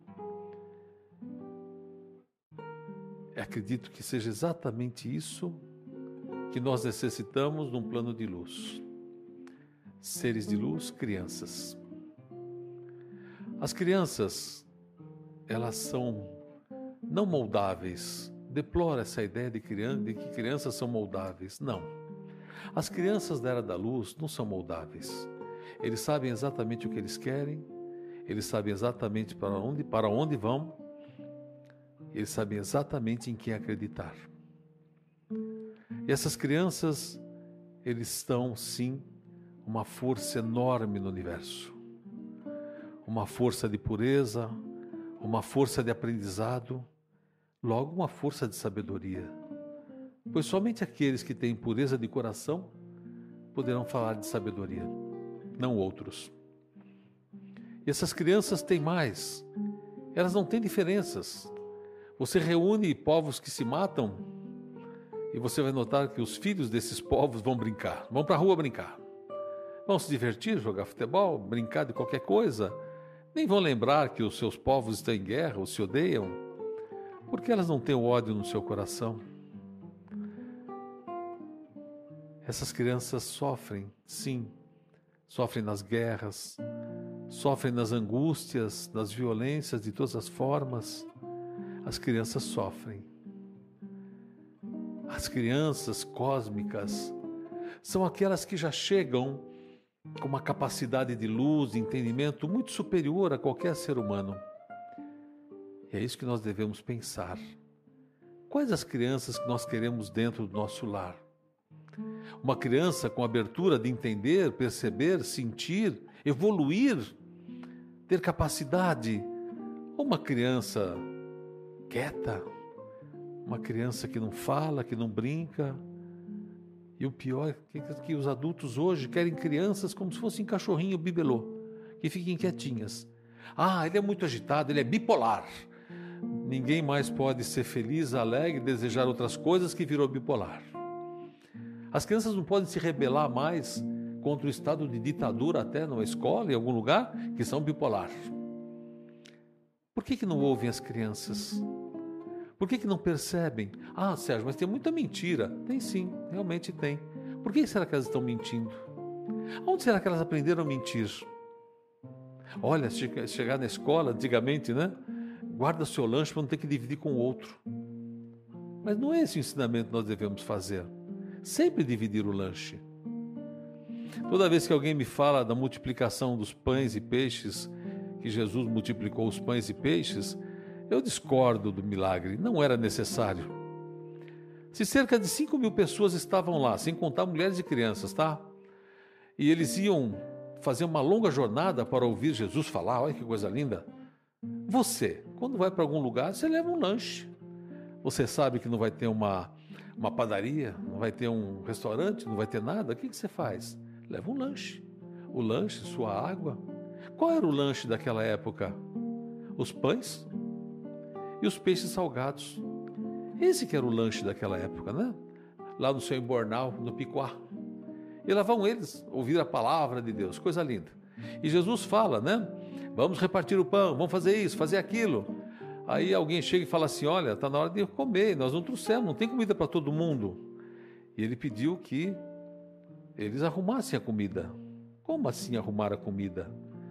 Acredito que seja exatamente isso que nós necessitamos num plano de luz. Seres de luz, crianças. As crianças, elas são não moldáveis. Deploro essa ideia de, criança, de que crianças são moldáveis. Não. As crianças da era da luz não são moldáveis. Eles sabem exatamente o que eles querem, eles sabem exatamente para onde, para onde vão, Eles sabem exatamente em quem acreditar. E essas crianças, eles estão, sim, uma força enorme no universo. Uma força de pureza, uma força de aprendizado, logo uma força de sabedoria. Pois somente aqueles que têm pureza de coração poderão falar de sabedoria, não outros. E essas crianças têm mais, elas não têm diferenças. Você reúne povos que se matam e você vai notar que os filhos desses povos vão brincar, vão para a rua brincar. Vão se divertir, jogar futebol, brincar de qualquer coisa. Nem vão lembrar que os seus povos estão em guerra ou se odeiam, porque elas não têm o ódio no seu coração. Essas crianças sofrem, sim, sofrem nas guerras, sofrem nas angústias, nas violências de todas as formas. As crianças sofrem. As crianças cósmicas são aquelas que já chegam com uma capacidade de luz, de entendimento muito superior a qualquer ser humano. E é isso que nós devemos pensar. Quais as crianças que nós queremos dentro do nosso lar? Uma criança com abertura de entender, perceber, sentir, evoluir, ter capacidade. Ou uma criança quieta, uma criança que não fala, que não brinca. E o pior é que os adultos hoje querem crianças como se fossem cachorrinho bibelô, que fiquem quietinhas. Ah, ele é muito agitado, ele é bipolar. Ninguém mais pode ser feliz, alegre, desejar outras coisas que virou bipolar. As crianças não podem se rebelar mais contra o estado de ditadura até numa escola, em algum lugar, que são bipolar. Por que que não ouvem as crianças? Por que que não percebem? Ah, Sérgio, mas tem muita mentira. Tem sim, realmente tem. Por que será que elas estão mentindo? Onde será que elas aprenderam a mentir? Olha, chegar na escola, antigamente, né? Guarda seu lanche para não ter que dividir com o outro. Mas não é esse o ensinamento que nós devemos fazer. Sempre dividir o lanche. Toda vez que alguém me fala da multiplicação dos pães e peixes, que Jesus multiplicou os pães e peixes, eu discordo do milagre, não era necessário. Se cerca de cinco mil pessoas estavam lá, sem contar mulheres e crianças, tá? E eles iam fazer uma longa jornada para ouvir Jesus falar, olha que coisa linda. Você, quando vai para algum lugar, você leva um lanche. Você sabe que não vai ter uma, uma padaria, não vai ter um restaurante, não vai ter nada, o que que você faz? Leva um lanche. O lanche, sua água. Qual era o lanche daquela época? Os pães e os peixes salgados. Esse que era o lanche daquela época, né? Lá no seu Embornal, no Piquá. E lá vão eles ouvir a palavra de Deus, coisa linda. E Jesus fala, né? Vamos repartir o pão, vamos fazer isso, fazer aquilo. Aí alguém chega e fala assim, olha, está na hora de comer, nós não trouxemos, não tem comida para todo mundo. E ele pediu que eles arrumassem a comida. Como assim arrumar a comida?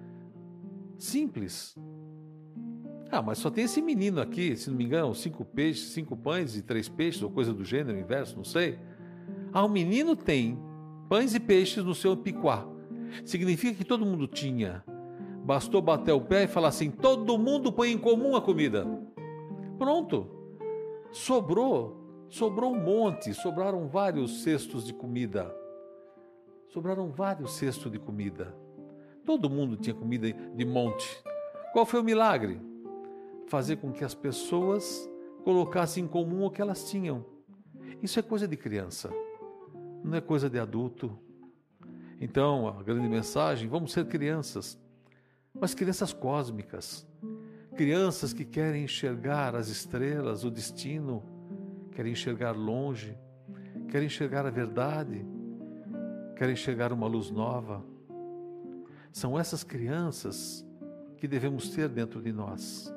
Simples. Ah, mas só tem esse menino aqui, se não me engano, cinco peixes, cinco pães e três peixes, ou coisa do gênero, inverso, não sei. Ah, o menino tem pães e peixes no seu piquá. Significa que todo mundo tinha. Bastou bater o pé e falar assim, todo mundo põe em comum a comida. Pronto. Sobrou. Sobrou um monte, sobraram vários cestos de comida. Sobraram vários cestos de comida. Todo mundo tinha comida de monte. Qual foi o milagre? Fazer com que as pessoas colocassem em comum o que elas tinham. Isso é coisa de criança, não é coisa de adulto. Então, a grande mensagem, vamos ser crianças, mas crianças cósmicas, crianças que querem enxergar as estrelas, o destino, querem enxergar longe, querem enxergar a verdade, querem enxergar uma luz nova. São essas crianças que devemos ter dentro de nós.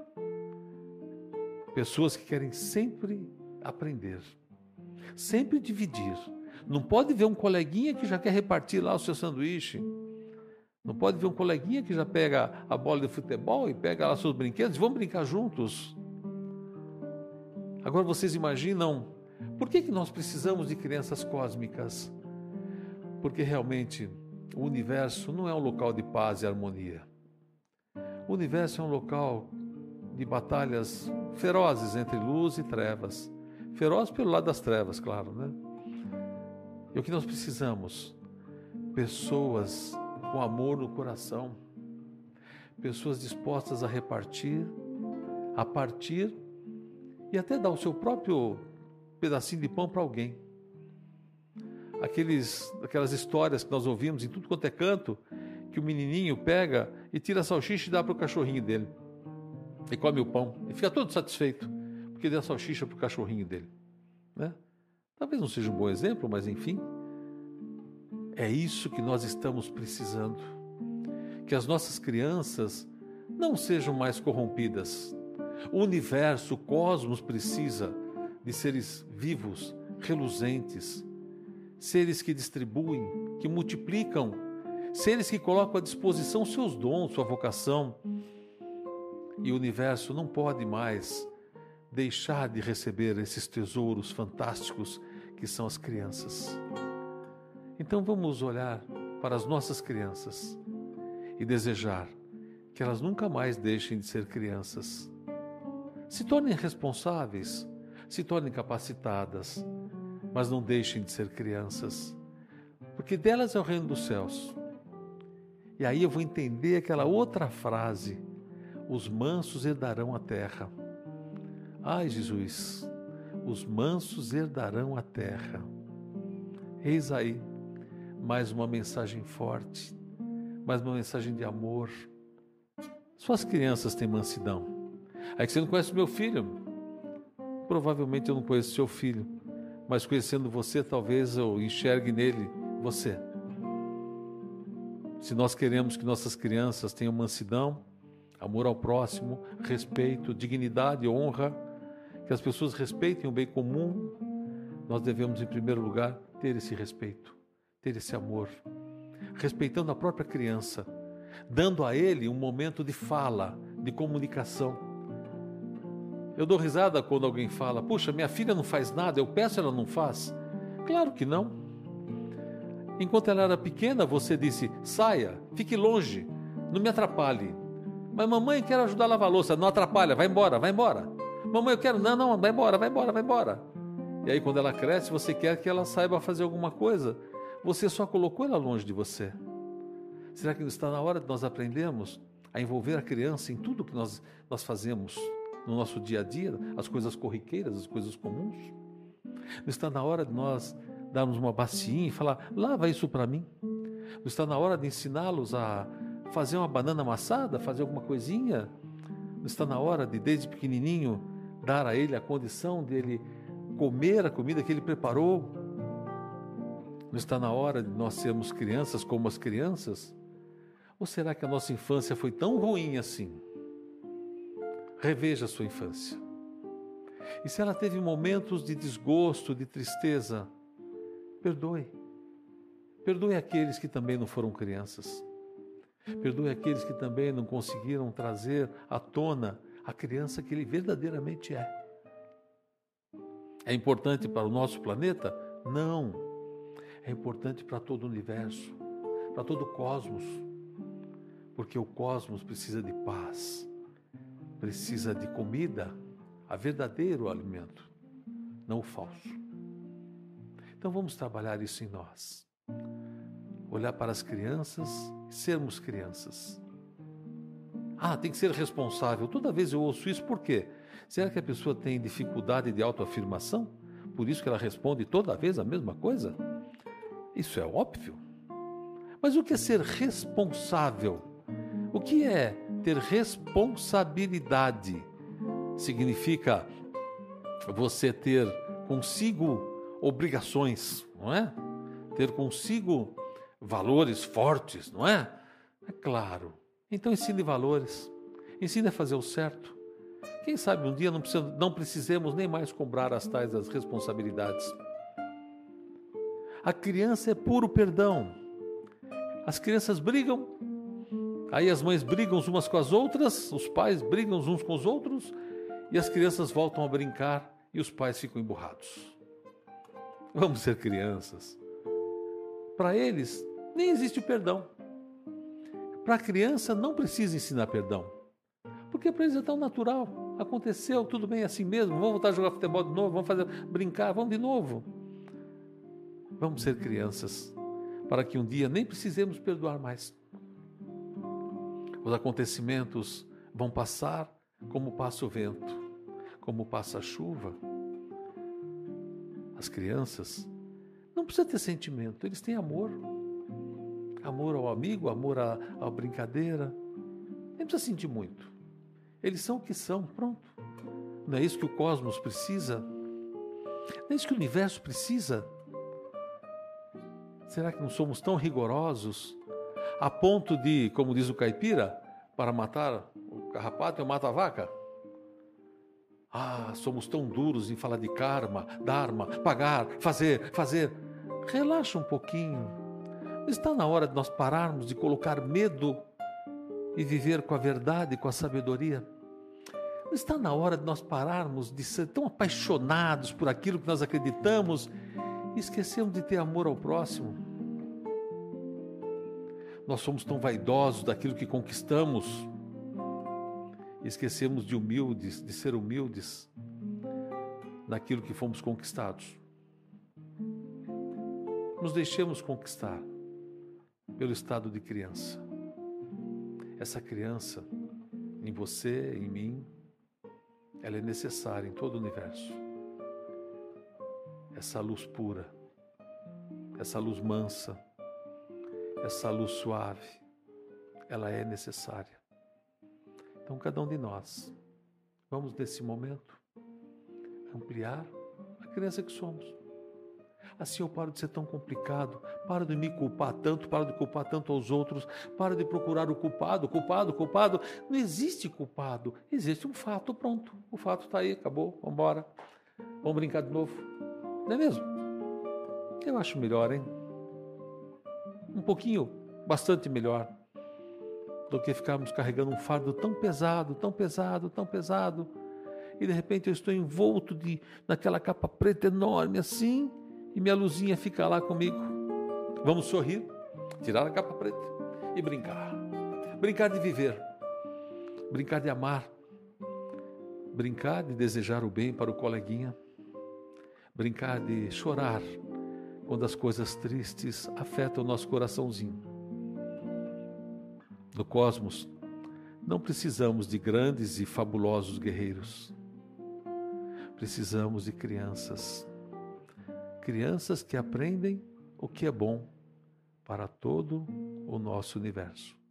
Pessoas que querem sempre aprender, sempre dividir. Não pode ver um coleguinha que já quer repartir lá o seu sanduíche. Não pode ver um coleguinha que já pega a bola de futebol e pega lá seus brinquedos e vão brincar juntos. Agora vocês imaginam, por que que nós precisamos de crianças cósmicas? Porque realmente o universo não é um local de paz e harmonia. O universo é um local de batalhas ferozes entre luz e trevas. Ferozes pelo lado das trevas, claro, né? E o que nós precisamos? Pessoas com amor no coração, pessoas dispostas a repartir, a partir e até dar o seu próprio pedacinho de pão para alguém. Aqueles, aquelas histórias que nós ouvimos em tudo quanto é canto, que o menininho pega e tira a salsicha e dá para o cachorrinho dele. E come o pão. E fica todo satisfeito, porque deu a salsicha para o cachorrinho dele. Né? Talvez não seja um bom exemplo, mas enfim. É isso que nós estamos precisando. Que as nossas crianças não sejam mais corrompidas. O universo, o cosmos precisa de seres vivos, reluzentes, seres que distribuem, que multiplicam, seres que colocam à disposição seus dons, sua vocação. E o universo não pode mais deixar de receber esses tesouros fantásticos que são as crianças. Então vamos olhar para as nossas crianças e desejar que elas nunca mais deixem de ser crianças. Se tornem responsáveis, se tornem capacitadas, mas não deixem de ser crianças, porque delas é o reino dos céus. E aí eu vou entender aquela outra frase: os mansos herdarão a terra. Ai, Jesus, os mansos herdarão a terra. Eis aí mais uma mensagem forte, mais uma mensagem de amor. Suas crianças têm mansidão. Aí que você não conhece meu filho. Provavelmente eu não conheço seu filho, mas conhecendo você, talvez eu enxergue nele você. Se nós queremos que nossas crianças tenham mansidão, amor ao próximo, respeito, dignidade, honra, que as pessoas respeitem o bem comum, nós devemos, em primeiro lugar, ter esse respeito, ter esse amor, respeitando a própria criança, dando a ele um momento de fala, de comunicação. Eu dou risada quando alguém fala: puxa, minha filha não faz nada, eu peço, ela não faz. Claro que não. Enquanto ela era pequena, você disse: saia, fique longe, não me atrapalhe. Mas mamãe, quero ajudar a lavar a louça. Não atrapalha, vai embora, vai embora. Mamãe, eu quero, não, não, vai embora, vai embora, vai embora. E aí quando ela cresce, você quer que ela saiba fazer alguma coisa. Você só colocou ela longe de você. Será que não está na hora de nós aprendermos a envolver a criança em tudo que nós, nós fazemos no nosso dia a dia, as coisas corriqueiras, as coisas comuns? Não está na hora de nós darmos uma bacinha e falar: lava isso para mim? Não está na hora de ensiná-los a fazer uma banana amassada, fazer alguma coisinha? Não está na hora de, desde pequenininho, dar a ele a condição de ele comer a comida que ele preparou? Não está na hora de nós sermos crianças como as crianças? Ou será que a nossa infância foi tão ruim assim? Reveja a sua infância. E se ela teve momentos de desgosto, de tristeza, perdoe. Perdoe aqueles que também não foram crianças. Perdoe aqueles que também não conseguiram trazer à tona a criança que ele verdadeiramente é. É importante para o nosso planeta? Não. É importante para todo o universo, para todo o cosmos. Porque o cosmos precisa de paz, precisa de comida, a verdadeiro alimento, não o falso. Então vamos trabalhar isso em nós. Olhar para as crianças e sermos crianças. Ah, tem que ser responsável. Toda vez eu ouço isso, por quê? Será que a pessoa tem dificuldade de autoafirmação? Por isso que ela responde toda vez a mesma coisa? Isso é óbvio. Mas o que é ser responsável? O que é ter responsabilidade? Significa você ter consigo obrigações, não é? Ter consigo valores fortes, não é? É claro. Então ensine valores, ensine a fazer o certo. Quem sabe um dia não, precisa, não precisemos nem mais cobrar as tais das responsabilidades. A criança é puro perdão. As crianças brigam, aí as mães brigam umas com as outras, os pais brigam uns com os outros, e as crianças voltam a brincar e os pais ficam emburrados. Vamos ser crianças. Para eles, nem existe o perdão. Para a criança, não precisa ensinar perdão, Porque para eles é tão natural. Aconteceu, tudo bem, é assim mesmo. Vamos voltar a jogar futebol de novo, vamos fazer, brincar, vamos de novo. Vamos ser crianças, para que um dia nem precisemos perdoar mais. Os acontecimentos vão passar como passa o vento, como passa a chuva. As crianças não precisam ter sentimento, eles têm amor. Amor ao amigo, amor à, à brincadeira. Nem precisa sentir muito. Eles são o que são, pronto. Não é isso que o cosmos precisa? Não é isso que o universo precisa? Será que não somos tão rigorosos a ponto de, como diz o caipira, para matar o carrapato eu mato a vaca? Ah, somos tão duros em falar de karma, dharma, pagar, fazer, fazer. Relaxa um pouquinho. Está na hora de nós pararmos de colocar medo e viver com a verdade, com a sabedoria. Não está na hora de nós pararmos de ser tão apaixonados por aquilo que nós acreditamos e esquecemos de ter amor ao próximo. Nós somos tão vaidosos daquilo que conquistamos e esquecemos de humildes, de ser humildes naquilo que fomos conquistados. Nos deixemos conquistar pelo estado de criança. Essa criança, em você, em mim, ela é necessária em todo o universo. Essa luz pura, essa luz mansa, essa luz suave, ela é necessária. Então, cada um de nós, vamos nesse momento ampliar a criança que somos. Assim eu paro de ser tão complicado, paro de me culpar tanto, paro de culpar tanto aos outros, paro de procurar o culpado, culpado, culpado. Não existe culpado, existe um fato, pronto. O fato está aí, acabou, vamos embora. Vamos brincar de novo. Não é mesmo? Eu acho melhor, hein? Um pouquinho, bastante melhor do que ficarmos carregando um fardo tão pesado, tão pesado, tão pesado. E de repente eu estou envolto de, naquela capa preta enorme assim, e minha luzinha fica lá comigo. Vamos sorrir, tirar a capa preta e brincar. Brincar de viver, brincar de amar, brincar de desejar o bem para o coleguinha, brincar de chorar quando as coisas tristes afetam o nosso coraçãozinho. No cosmos, não precisamos de grandes e fabulosos guerreiros. Precisamos de crianças. Crianças que aprendem o que é bom para todo o nosso universo.